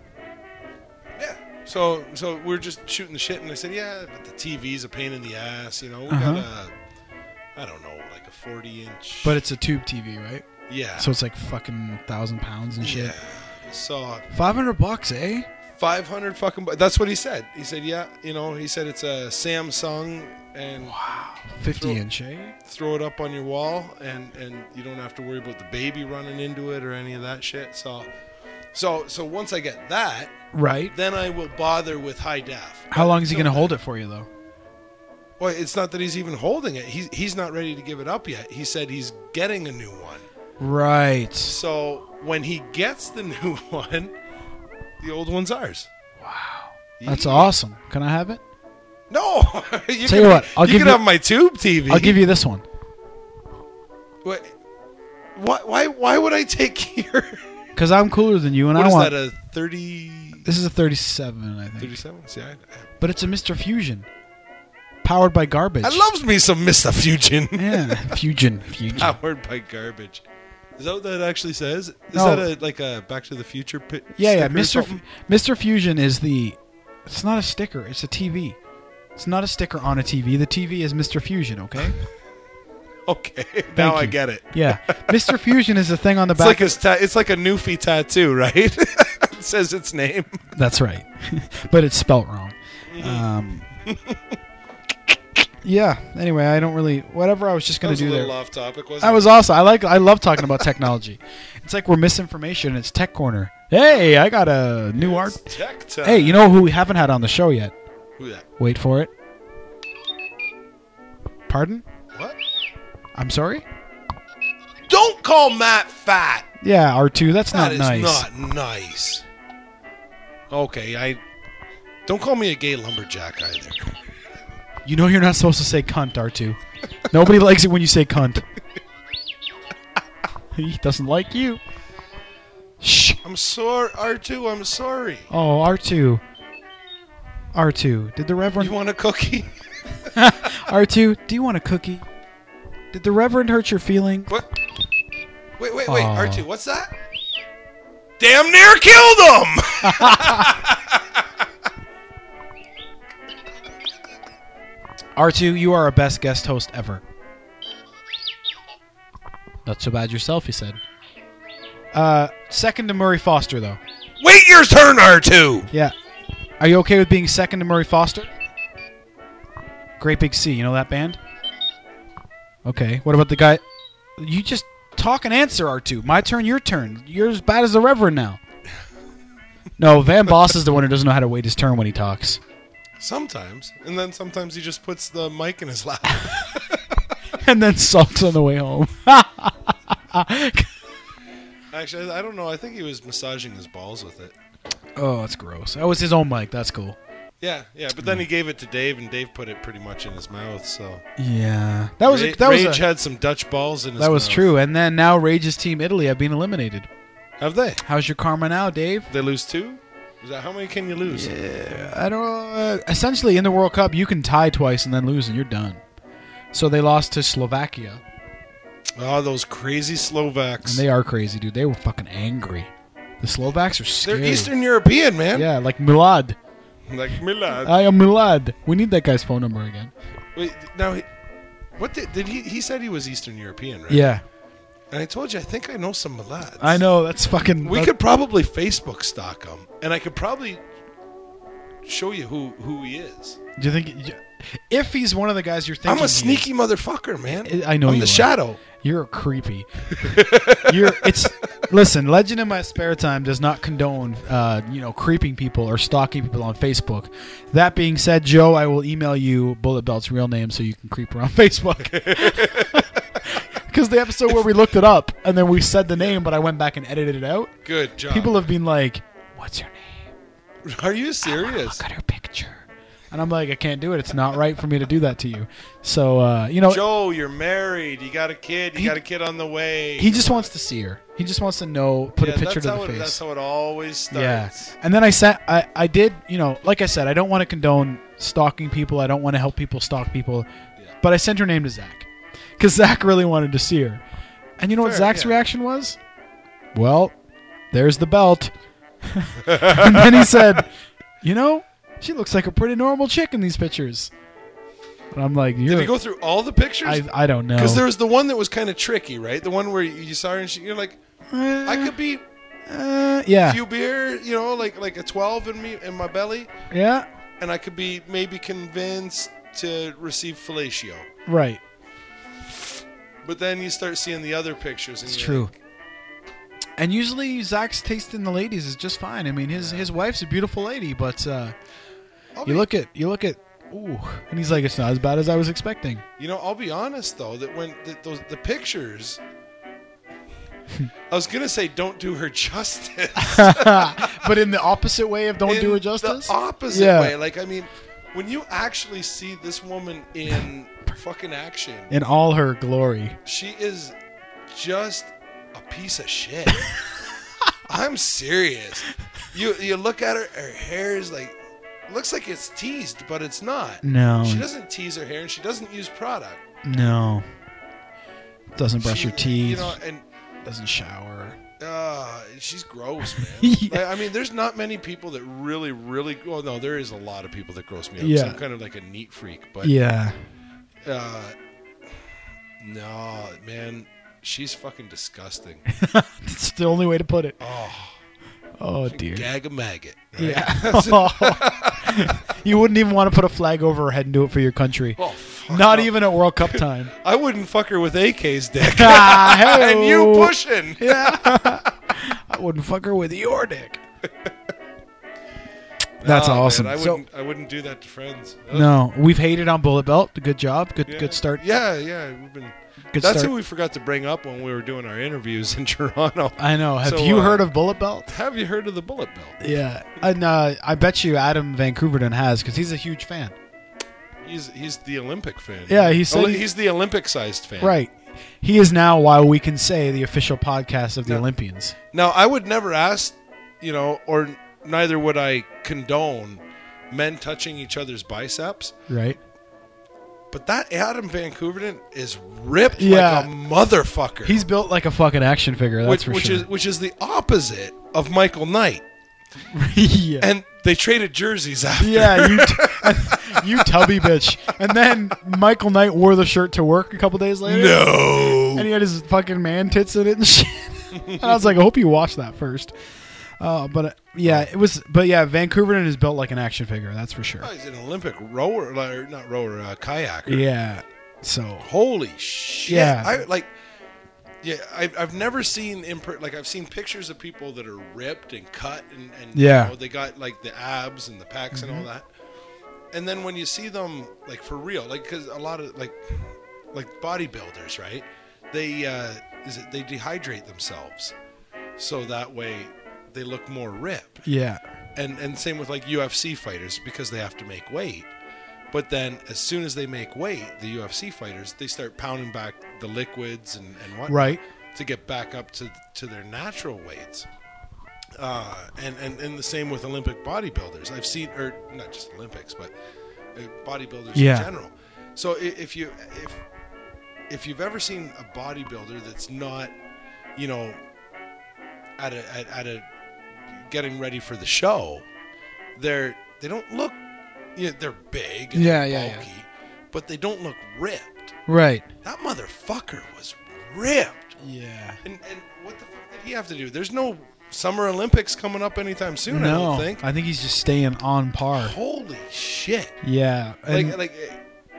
yeah, so so we're just shooting the shit, and I said, yeah, but the T V's a pain in the ass. You know, we Uh-huh. got a, I don't know, like a forty inch. But it's a tube T V, right? yeah, So it's like fucking thousand pounds and shit. yeah. So Five hundred bucks, eh? five hundred fucking. Bu- that's what he said. He said, yeah, you know, he said it's a Samsung, and Fifty Throw- inch, eh? throw it up on your wall, and and you don't have to worry about the baby running into it or any of that shit. So, so so once I get that, Right. then I will bother with high def. How long is he Until going to then- hold it for you, though? Well, it's not that he's even holding it. He's he's not ready to give it up yet. He said he's getting a new one. Right. So when he gets the new one, the old one's ours. Wow. That's Yeah. awesome. Can I have it? No, you Tell can, you what, I'll you give can you- have my tube T V. I'll give you this one. Wait, why why why would I take your? Because I'm cooler than you, and What I is want... that? A thirty? This is a thirty-seven, I think. thirty-seven? See, I, But it's a Mister Fusion. Powered by garbage. I loves me some Mister Fusion. Yeah. Fusion. Fusion. Powered by garbage. Is that what that actually says? Is No. that a like a Back to the Future? Pit Yeah, yeah. sticker or Mister something? F- Mister Fusion is the... It's not a sticker. It's a T V. It's not a sticker on a T V. The T V is Mister Fusion, okay? Okay, now I you. get it. Yeah. Mister Fusion is the thing on the It's back. like a ta- it's like a Newfie tattoo, right? It says its name. That's right. But it's spelt wrong. Um, yeah. Anyway, I don't really... Whatever I was just That going was to a do little there. off topic, wasn't I it? was also... I like. I love talking about technology. It's like we're misinformation. It's Tech Corner. Hey, I got a new art... It's tech time. Hey, you know who we haven't had on the show yet? Who that? Wait for it. Pardon? What? I'm sorry? Don't call Matt fat. Yeah, R two. That's That not is nice. not nice. Okay, I don't call me a gay lumberjack either. You know you're not supposed to say cunt, R two. Nobody likes it when you say cunt. He doesn't like you. Shh. I'm sorry, R two. I'm sorry. Oh, R two. R two. Did the Reverend... You want a cookie? R two, do you want a cookie? Did the Reverend hurt your feeling? What? Wait, wait, wait. Aw. R two, what's that? Damn near killed him! R two, you are our best guest host ever. Not so bad yourself, he said. Uh, second to Murray Foster, though. Wait your turn, R two! Yeah. Are you okay with being second to Murray Foster? Great Big Sea, you know that band? Okay. What about the guy? You just talk and answer, R two. My turn, your turn. You're as bad as the Reverend now. No, Van Boss is the one who doesn't know how to wait his turn when he talks. Sometimes. And then sometimes he just puts the mic in his lap. And then sulks on the way home. Actually, I don't know. I think he was massaging his balls with it. Oh, that's gross. That was his own mic. That's cool. Yeah, yeah. But then he gave it to Dave, and Dave put it pretty much in his mouth. So Yeah. That was Ra- a, that was Rage a, had some Dutch balls in his that was mouth. true. And then now Rage's team Italy have been eliminated. Have they? How's your karma now, Dave? They lose two? Is that how many can you lose? I don't uh, essentially in the World Cup you can tie twice and then lose and you're done. So they lost to Slovakia. Oh, those crazy Slovaks. And they are crazy, dude. They were fucking angry. The Slovaks are They're scary. Eastern European, man. Yeah, like Milad. Like Milad. I am Milad. We need that guy's phone number again. Wait, now, he, what did, did he? He said he was Eastern European, right? Yeah. And I told you, I think I know some Milads. I know, that's fucking... We that- could probably Facebook stalk him, and I could probably show you who, who he is. Do you think... If he's one of the guys you're thinking... I'm a he sneaky motherfucker, man. is- I know I'm you the are. shadow. You're creepy. You're... It's... Listen, Legend in My Spare Time does not condone, uh, you know, creeping people or stalking people on Facebook. That being said, Joe, I will email you Bullet Belt's real name so you can creep around Facebook. Because the episode where we looked it up, and then we said the name, but I went back and edited it out. Good job. People have been like, what's her name? Are you serious? Look at her picture. And I'm like, I can't do it. It's not right for me to do that to you. So, uh, you know, Joe, you're married. You got a kid. You He- got a kid on the way. he just wants to see her. He just wants to know, put yeah, a picture that's to how the it, face. That's how it always Yeah. starts. And then I sent, I, I did, you know, like I said, I don't want to condone stalking people. I don't want to help people stalk people. Yeah. But I sent her name to Zach. Because Zach really wanted to see her. And you know what Fair, Zach's yeah. reaction was? Well, there's the belt. And then he said, you know, she looks like a pretty normal chick in these pictures. And I'm like, you're, Did he go through all the pictures? I, I don't know. Because there was the one that was kind of tricky, right? The one where you saw her and she, you're like, I could be Uh, yeah. a few beer, you know, like like a twelve in me in my belly, Yeah. and I could be maybe convinced to receive fellatio. Right. But then you start seeing the other pictures, and It's you're true. like, And usually Zach's taste in the ladies is just fine. I mean, his his wife's a beautiful lady, but uh, I'll you be- look at you look at ooh, and he's like, it's not as bad as I was expecting. You know, I'll be honest though that when the, those the pictures, I was gonna say don't do her justice, But in the opposite way of don't In do it justice. The opposite Yeah. way, like I mean, when you actually see this woman in fucking action, In all her glory. she is just a piece of shit. I'm serious. You you look at her, her hair is like looks like it's teased, but it's not. No. She doesn't tease her hair, and she doesn't use product. No. Doesn't brush She- her teeth. You know, and doesn't shower. Uh, she's gross, man. Yeah. Like, I mean, there's not many people that really, really. Well, no, there is a lot of people that gross me out. Yeah. I'm kind of like a neat freak, but Yeah. uh, no, man, she's fucking disgusting. That's the only way to put it. Oh, Oh, dear. gag a maggot. Right? Yeah. You wouldn't even want to put a flag over her head and do it for your country. Oh, fuck Not no. even at World Cup time. I wouldn't fuck her with A K's dick. Ah, hey-o. And you pushing. Yeah. I wouldn't fuck her with your dick. That's Nah, man, awesome. I So- wouldn't. I wouldn't do that to friends. Uh, No, we've hated on Bullet Belt. Good job. Good yeah. good start. Yeah, yeah. We've been. Good That's start. who we forgot to bring up when we were doing our interviews in Toronto. I know. Have So, you uh, heard of Bullet Belt? Have you heard of the Bullet Belt? Yeah. And uh, I bet you Adam Vancouverton has because he's a huge fan. He's he's the Olympic fan. Yeah, he said Oli- he- he's the Olympic-sized fan. Right. He is now, while we can say, the official podcast of the No. Olympians. Now, I would never ask, you know, or neither would I condone men touching each other's biceps. Right. But that Adam Vancouverton is ripped Yeah. like a motherfucker. He's built like a fucking action figure. That's which, for which sure. is which is the opposite of Michael Knight. yeah. And they traded jerseys after. Yeah, you, t- you tubby bitch. And then Michael Knight wore the shirt to work a couple days later. No. And he had his fucking man tits in it and shit. And I was like, I hope you watched that first. Uh, but uh, yeah, it was. But yeah, Vancouverton is built like an action figure. That's for sure. Oh, he's an Olympic rower, or not rower, uh, kayaker. Yeah. So Holy shit! Yeah. I like. Yeah, I, I've never seen imp- like I've seen pictures of people that are ripped and cut and, and Yeah. you know, they got like the abs and the pecs and all that. And then when you see them like for real, like because a lot of like like bodybuilders, right? They uh, is it they dehydrate themselves so that way they look more ripped. yeah, And and same with like U F C fighters because they have to make weight. But then as soon as they make weight, the U F C fighters, they start pounding back the liquids and, and whatnot right. to get back up to to their natural weights. Uh, and, and, and the same with Olympic bodybuilders. I've seen, or not just Olympics, but uh, bodybuilders Yeah. in general. So i- if you if if you've ever seen a bodybuilder that's not, you know, at a at, at a getting ready for the show, they're they don't look, you know, they're big and Yeah, they're yeah, yeah. bulky, but they don't look ripped. Right. That motherfucker was ripped. Yeah. And and what the fuck did he have to do? There's no Summer Olympics coming up anytime soon, I No, don't think. I think he's just staying on par. Holy shit. Yeah. And- Like like eh,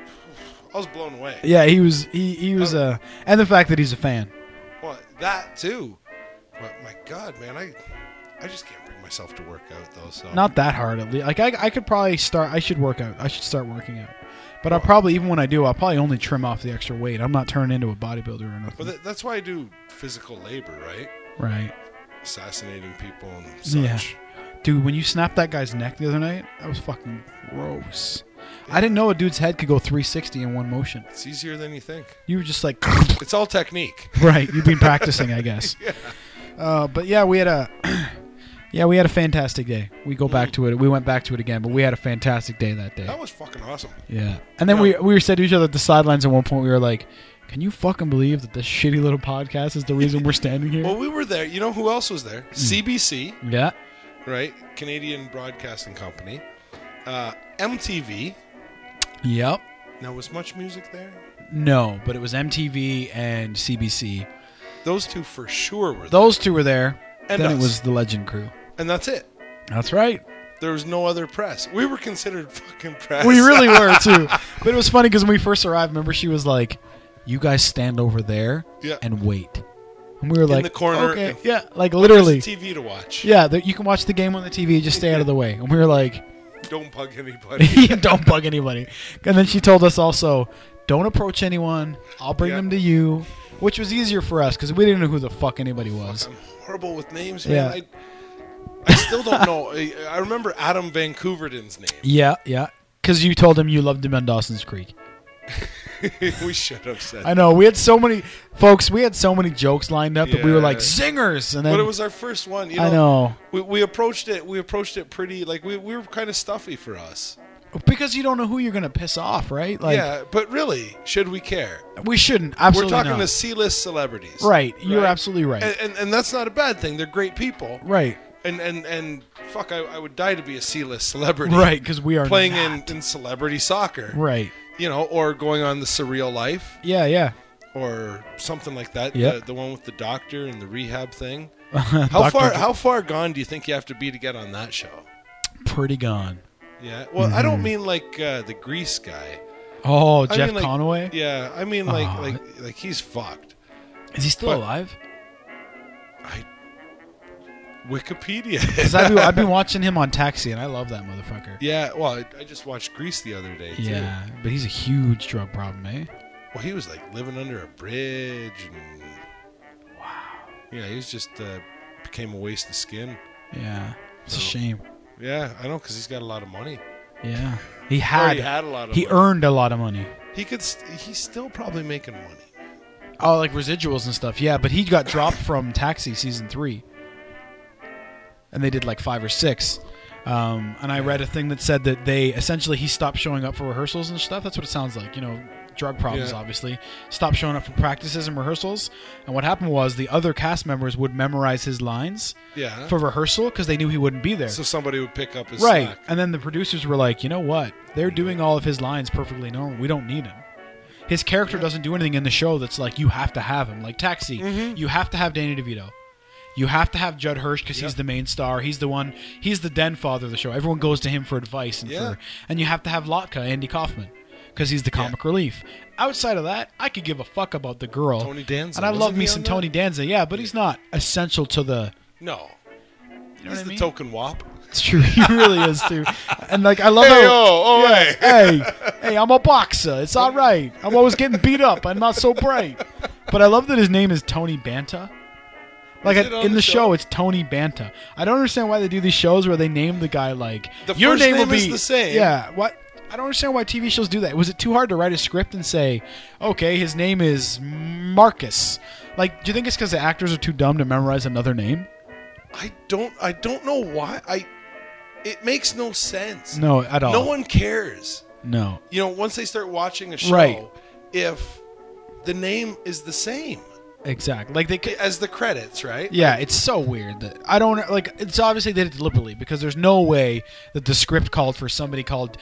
I was blown away. yeah, he was. He he was Oh. uh, and the fact that he's a fan. Well, that too. But my God, man, I I just can't bring myself to work out though, so Not that hard, at least. Like I, I could probably start. I should work out. I should start working out. But I'll probably, even when I do, I'll probably only trim off the extra weight. I'm not turning into a bodybuilder or nothing. But that, that's why I do physical labor, right? Right. Assassinating people and such. Yeah. Dude, when you snapped that guy's neck the other night, that was fucking gross. I didn't know a dude's head could go three sixty in one motion. It's easier than you think. You were just like, It's all technique. right. You've been practicing, I guess. Uh, but yeah, we had a, yeah, we had a fantastic day. We go back to it. We went back to it again, but we had a fantastic day that day. That was fucking awesome. Yeah. And then Yeah. we we said to each other at the sidelines at one point, we were like, can you fucking believe that this shitty little podcast is the reason we're standing here? Well, we were there. You know who else was there? C B C, Yeah. right? Canadian Broadcasting Company. Uh, M T V. Yep. Now, was Much Music there? No, but it was M T V and C B C. Those two for sure were there. Those two were there. And then us. it was the Legend Crew. And that's it. That's right. There was no other press. We were considered fucking press. We really were, too. But it was funny because when we first arrived, remember, she was like, you guys stand over there Yeah. and wait. And we were like, the corner. okay. Yeah, like literally. There's a T V to watch. Yeah, the, you can watch the game on the T V, just stay out of the way. And we were like, Don't bug anybody. don't bug anybody. And then she told us also, don't approach anyone. I'll bring Yeah. them to you, which was easier for us because we didn't know who the fuck anybody was. I'm horrible with names, Yeah. man. I, I still don't know. I, I remember Adam Vancouverton's name. Yeah, yeah. Because you told him you loved him on Dawson's Creek. We should have said I know. We had so many, folks, we had so many jokes lined up that we were like, Yeah. zingers. And then, But it was our first one. You know, I know. We, we approached it. We approached it pretty like we, we were kind of stuffy for us. Because you don't know who you're going to piss off, right? Like, yeah, but really, should we care? we shouldn't. Absolutely We're talking not. to C-list celebrities. Right. You're right? absolutely right. And, and and that's not a bad thing. They're great people. right. And and and fuck, I, I would die to be a C-list celebrity. Right. Because we are Playing not. in, in celebrity soccer. Right. You know, or going on the Surreal Life, Yeah. Yeah. or something like that. Yep. The, the one with the doctor and the rehab thing. How How far how far gone do you think you have to be to get on that show? Pretty gone. Yeah. Well, I don't mean like uh, the Grease guy. Oh, I Jeff mean, like- Conaway. Yeah, I mean like Oh. like like he's fucked. Is he still But- alive? I Wikipedia. Because I've, been- I've been watching him on Taxi, and I love that motherfucker. Yeah, well, I, I just watched Grease the other day too. Yeah, but he's a huge drug problem, eh? Well, he was like living under a bridge and wow. Yeah, he was just uh, became a waste of skin. Yeah, it's a So- shame. Yeah, I know because he's got a lot of money. Yeah, he Or had he had a lot of. he money. earned a lot of money. He could. St- he's still probably making money. Oh, like residuals and stuff. Yeah, but he got dropped from Taxi season three, and they did like five or six. Um, and I read a thing that said that they essentially he stopped showing up for rehearsals and stuff. That's what it sounds like. You know, drug problems Yeah. obviously. Stopped showing up for practices and rehearsals. And what happened was the other cast members would memorize his lines Yeah. for rehearsal because they knew he wouldn't be there. So somebody would pick up his Right. slack. And then the producers were like, you know what? They're doing all of his lines perfectly normal. We don't need him. His character doesn't do anything in the show that's like, you have to have him. Like Taxi, Mm-hmm. you have to have Danny DeVito. You have to have Judd Hirsch because he's Yep. the main star. He's the one, he's the den father of the show. Everyone goes to him for advice. And, Yeah. for, and you have to have Lotka, Andy Kaufman, because he's the comic relief. Outside of that, I could give a fuck about the girl. Tony Danza. And I love Wasn't me he some on that? Tony Danza, yeah, but he's not essential to the... No. You know He's what I the mean? token wop. It's true. He really is too. And like I love Hey, how oh, oh, yeah, hey. hey, hey, I'm a boxer. It's all right. I'm always getting beat up. I'm not so bright. But I love that his name is Tony Banta. Like Is in it on the, the show? show? it's Tony Banta. I don't understand why they do these shows where they name the guy like The your first name, name will is be the same. Yeah. What? I don't understand why T V shows do that. Was it too hard to write a script and say, okay, his name is Marcus? Like, do you think it's because the actors are too dumb to memorize another name? I don't. I don't know why. I. It makes no sense. No, at all. No one cares. No. You know, once they start watching a show, Right. if the name is the same Exactly. Like they could. as the credits, right? Yeah, it's so weird that I don't like. It's obviously they did it deliberately because there's no way that the script called for somebody called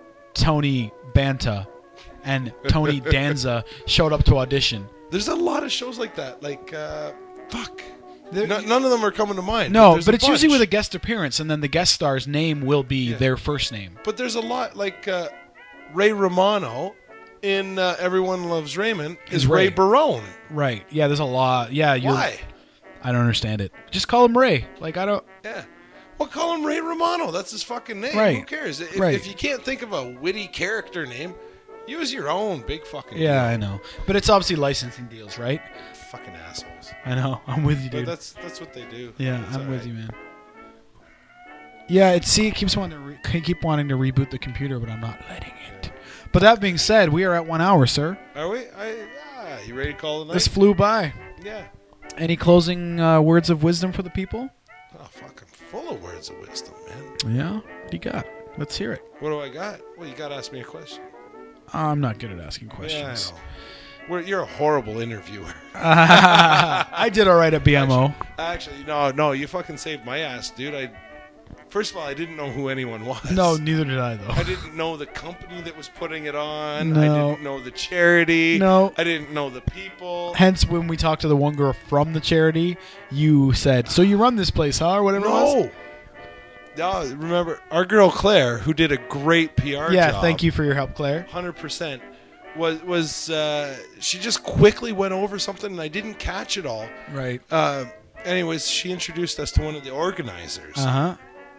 Tony Banta and Tony Danza showed up to audition. There's a lot of shows like that. Like, uh, fuck. There- No, none of them are coming to mind. No, there's but a it's usually bunch. with a guest appearance, and then the guest star's name will be Yeah. their first name. But there's a lot like uh, Ray Romano in uh, Everyone Loves Raymond is Is Ray. Ray Barone. Right? Yeah, there's a lot. Yeah, you. Why? I don't understand it. Just call him Ray. Like I don't. Yeah. Well, call him Ray Romano. That's his fucking name. Right. Who cares? If, Right. if you can't think of a witty character name, use your own big fucking Yeah, I know. But it's obviously licensing deals, right? deal. Fucking assholes. I know. I'm with you, But dude. that's that's what they do. Yeah, That's I'm all with right. you, man. Yeah, it see it keeps wanting to re- I keep wanting to reboot the computer, but I'm not letting it. But that being said, we are at one hour, sir. Are we? I, yeah. You ready to call it a night? This flew by. Yeah. Any closing uh, words of wisdom for the people? Oh, fuck. I'm full of words of wisdom, man. Yeah, what do you got? Let's hear it. What do I got? Well, you got to ask me a question. I'm not good at asking Yeah, I questions. know. We're, you're a horrible interviewer. I did all right at B M O. Actually, no, no. You fucking saved my ass, dude. I First of all, I didn't know who anyone was. No, neither did I, I though. didn't know the company that was putting it on. No. I didn't know the charity. No. I didn't know the people. Hence, when we talked to the one girl from the charity, you said, "So you run this place, huh?" or whatever it was. No. No, remember our girl Claire, who did a great P R Yeah, job. thank you for your help, Claire. one hundred percent. Was was uh, she just quickly went over something and I didn't catch it all. Right. Uh, anyways, she introduced us to one of the organizers, Uh huh.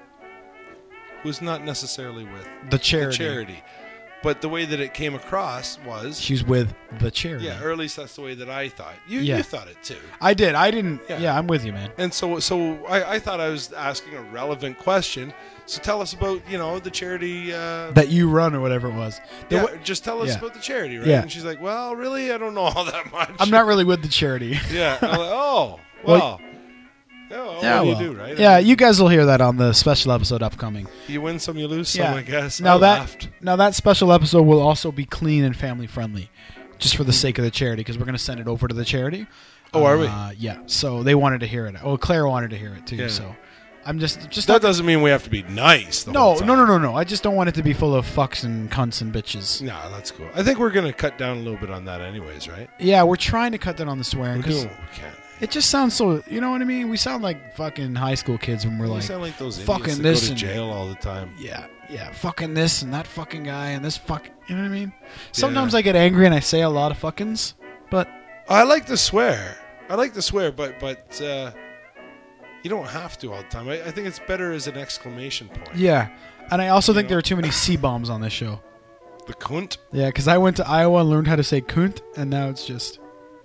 who's not necessarily with The the charity. charity, but the way that it came across was, She's with the charity. yeah, or at least that's the way that I thought. You Yeah. you thought it too, I did. I didn't. Yeah, Yeah. I'm with you, man. and so so I, I thought I was asking a relevant question. So tell us about you know the charity. Uh, That you run or whatever it was. The yeah, wa- just tell us yeah. about the charity, right? Yeah. And she's like, well, really, I don't know all that much. I'm not really with the charity. Yeah. I'm like, oh, Well- well. Oh, what Yeah, do well, you do, right? yeah, you guys will hear that on the special episode upcoming. You win some, you lose some, Yeah. I guess. Now I that laughed. now that special episode will also be clean and family friendly, just for the sake of the charity, because we're going to send it over to the charity. Oh, are we? Uh, yeah. So they wanted to hear it. Oh, Claire wanted to hear it too. Yeah. So I'm just just That not, doesn't mean we have to be nice. The no whole time. no no no no. I just don't want it to be full of fucks and cunts and bitches. No, that's cool. I think we're gonna cut down a little bit on that, anyways, right? Yeah, we're trying to cut down on the swearing We're because doing what we can. it just sounds so. You know what I mean? We sound like fucking high school kids when we're We like, sound like those fucking idiots that this go to and- jail all the time. yeah, yeah, fucking this and that fucking guy and this fuck. You know what I mean? Sometimes Yeah. I get angry and I say a lot of fuckings, but I like to swear. I like to swear, but but uh, you don't have to all the time. I, I think it's better as an exclamation point. yeah. And I also think know? there are too many C bombs on this show. The cunt. Yeah, because I went to Iowa and learned how to say kunt, and now it's just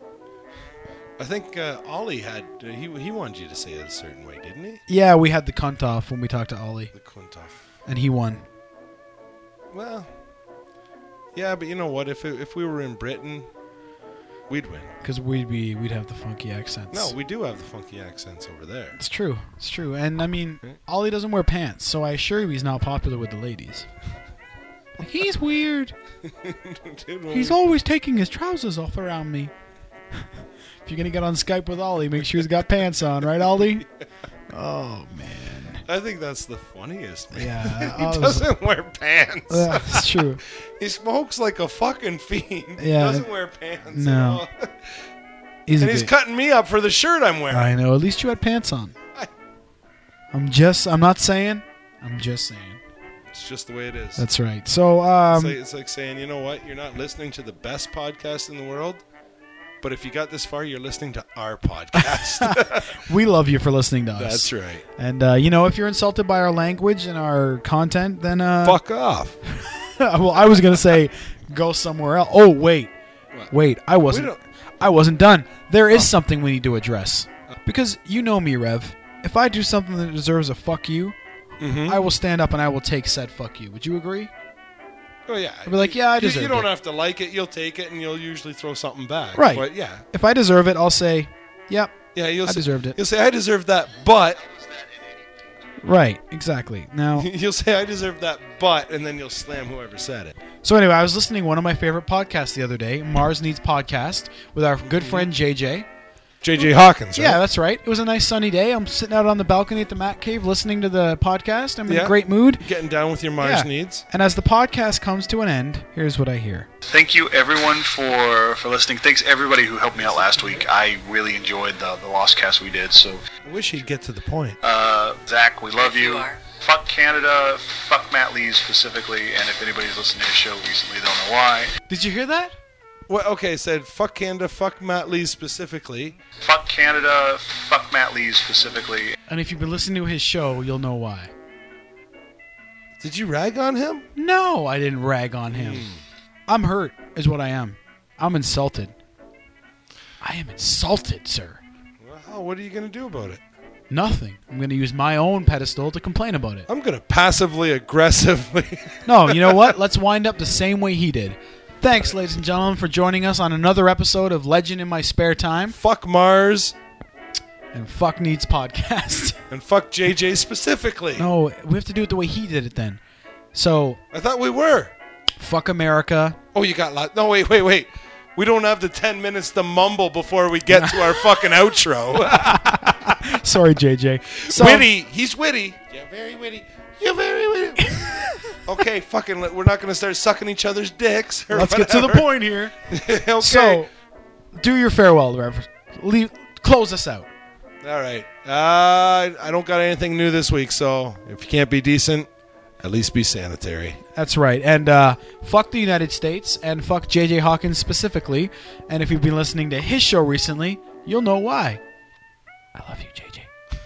I think uh, Ollie had uh, he he wanted you to say it a certain way, didn't he? yeah. We had the cunt off when we talked to Ollie, The cunt off. and he won. Well, yeah, but you know what? If it, if we were in Britain, we'd win. Because we'd be we'd have the funky accents. No, we do have the funky accents over there. it's true. It's true. And I mean, Okay. Ollie doesn't wear pants, so I assure you he's not popular with the ladies. He's weird. Dude, when He's we- always taking his trousers off around me. If you're gonna get on Skype with Ollie, make sure he's got pants on, right, Ollie? Oh man. I think that's the funniest. Man. Yeah. he I was- doesn't wear pants. Yeah, it's true. He smokes like a fucking fiend. He Yeah. doesn't wear pants. No. at all. He's a and he's bit- cutting me up for the shirt I'm wearing. I know. At least you had pants on. I- I'm just. I'm not saying. I'm just saying. It's just the way it is. That's right. So, it's, um, like, it's like saying, you know what? You're not listening to the best podcast in the world, but if you got this far, you're listening to our podcast. we love you for listening to us. That's right. And uh, you know, if you're insulted by our language and our content, then uh, Fuck off. well, I was gonna say, go somewhere else. Oh wait, What? wait, I wasn't. don't- I wasn't done. There is something we need to address because you know me, Rev. If I do something that deserves a fuck you, Mm-hmm. I will stand up and I will take said fuck you. Would you agree? Oh yeah. I'd be like, yeah, I You- deserve You don't it. have to like it. You'll take it, and you'll usually throw something back. Right. But yeah, If I deserve it, I'll say, yep, yeah. You'll I say, deserved it. You'll say I deserve that, but right, exactly. Now, you'll say I deserve that, but, and then you'll slam whoever said it. so anyway, I was listening to one of my favorite podcasts the other day, Mars Needs Podcast, with our good friend J J. J J Hawkins. Right? Yeah, that's right. It was a nice sunny day. I'm sitting out on the balcony at the Mac Cave listening to the podcast. I'm in Yeah. a great mood. Getting down with your Mars Yeah. needs. And as the podcast comes to an end, here's what I hear. Thank you, everyone, for, for listening. Thanks, everybody who helped me out last week. I really enjoyed the, the Lost Cast we did. So, I wish he'd get to the point. uh, Zach, we love you. Fuck Canada. Fuck Matt Lee specifically. And if anybody's listened to his show recently, they'll know why. Did you hear that? Well, okay, it said fuck Canada, fuck Matt Lee specifically. Fuck Canada. Fuck Matt Lee specifically. And if you've been listening to his show, you'll know why. Did you rag on him? No, I didn't rag on him. Hmm. I'm hurt, is what I am. I'm insulted. I am insulted, sir. Well, what are you going to do about it? Nothing. I'm going to use my own pedestal to complain about it. I'm going to passively aggressively. No, you know what? Let's wind up the same way he did. Thanks, ladies and gentlemen, for joining us on another episode of Legend in My Spare Time Fuck Mars and Fuck Needs Podcast. and fuck J J specifically. No, we have to do it the way he did it then. So, I thought we were. fuck America. Oh, you got lot. No, wait, wait, wait. We don't have the ten minutes to mumble before we get to our fucking outro. Sorry, J J. So, Witty. He's witty. You're very witty. You're very witty. Okay, fucking, we're not going to start sucking each other's dicks. Or let's get to the whatever. point here. Okay. So, do your farewell, Rev. Leave, close us out. All right. Uh, I don't got anything new this week, so if you can't be decent, at least be sanitary. That's right. And uh, fuck the United States and fuck J J Hawkins specifically. And if you've been listening to his show recently, you'll know why. I love you, J J.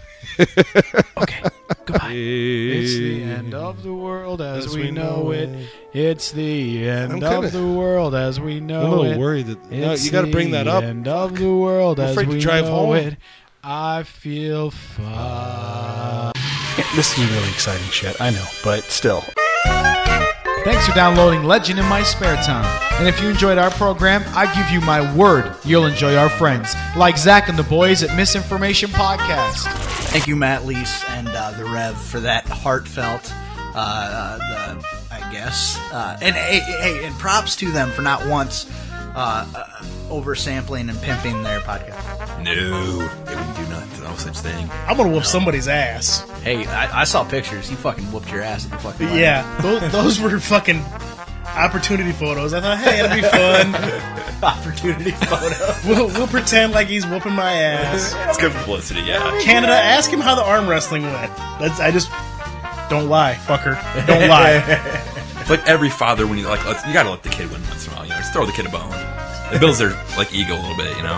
Okay, goodbye. It's the end of the world as, As we, we know know it. it. It's the end I'm kinda- of the world as we know I'm a little it. worried that no, It's you got to bring that up. the end of the world I'm as afraid to we drive know home. it. I feel fine. This is really exciting shit, I know, but still. Thanks for downloading Legend in My Spare Time. And if you enjoyed our program, I give you my word you'll enjoy our friends, like Zach and the boys at Misinformation Podcast. Thank you, Matt Leese and uh, the Rev, for that heartfelt, uh, uh, the, I guess. Uh, and hey, hey, and props to them for not once uh, uh, oversampling and pimping their podcast. No, they wouldn't do nothing. No such thing. I'm gonna whoop somebody's ass. Hey, I, I saw pictures. You fucking whooped your ass at the fucking wedding. Yeah, those, those were fucking opportunity photos. I thought, hey, it'll be fun. Opportunity photo. We'll, we'll pretend like he's whooping my ass. It's good publicity, yeah. Canada, ask him how the arm wrestling went. That's, I just don't lie, fucker. Don't lie. It's like every father when you like, let's, you gotta let the kid win once in a while. You know, just throw the kid a bone. It builds their like ego a little bit, you know.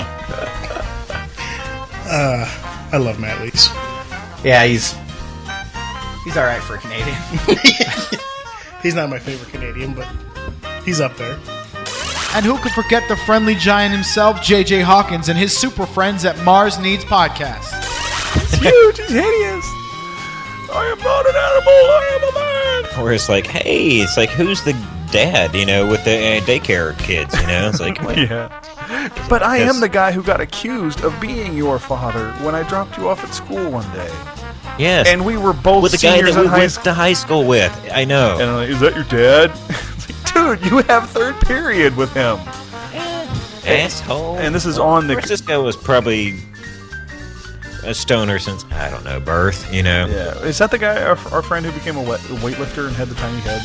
Uh, I love Matt Leese. Yeah, he's he's all right for a Canadian. He's not my favorite Canadian, but he's up there. And who could forget the friendly giant himself, J J Hawkins, and his super friends at Mars Needs Podcast. It's huge. It's hideous. I am not an animal. I am a man. Where it's like, hey, it's like, who's the dad, you know, with the uh, daycare kids, you know? It's like, wait. Yeah. But I am the guy who got accused of being your father when I dropped you off at school one day. Yes. And we were both with the guy seniors that we in high went school. to high school with. I know. And I'm like, is that your dad? It's like, dude, you have third period with him. Asshole. And this is on the... Francisco was probably a stoner since, I don't know, birth, you know? Yeah. Is that the guy, our, our friend who became a wet, weightlifter and had the tiny head?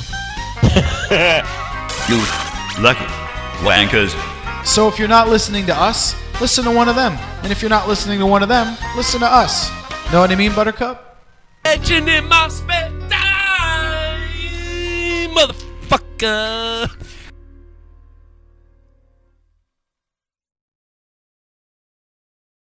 You lucky wankers. So if you're not listening to us, listen to one of them. And if you're not listening to one of them, listen to us. Know what I mean, Buttercup? Legend in my spare time, motherfucker.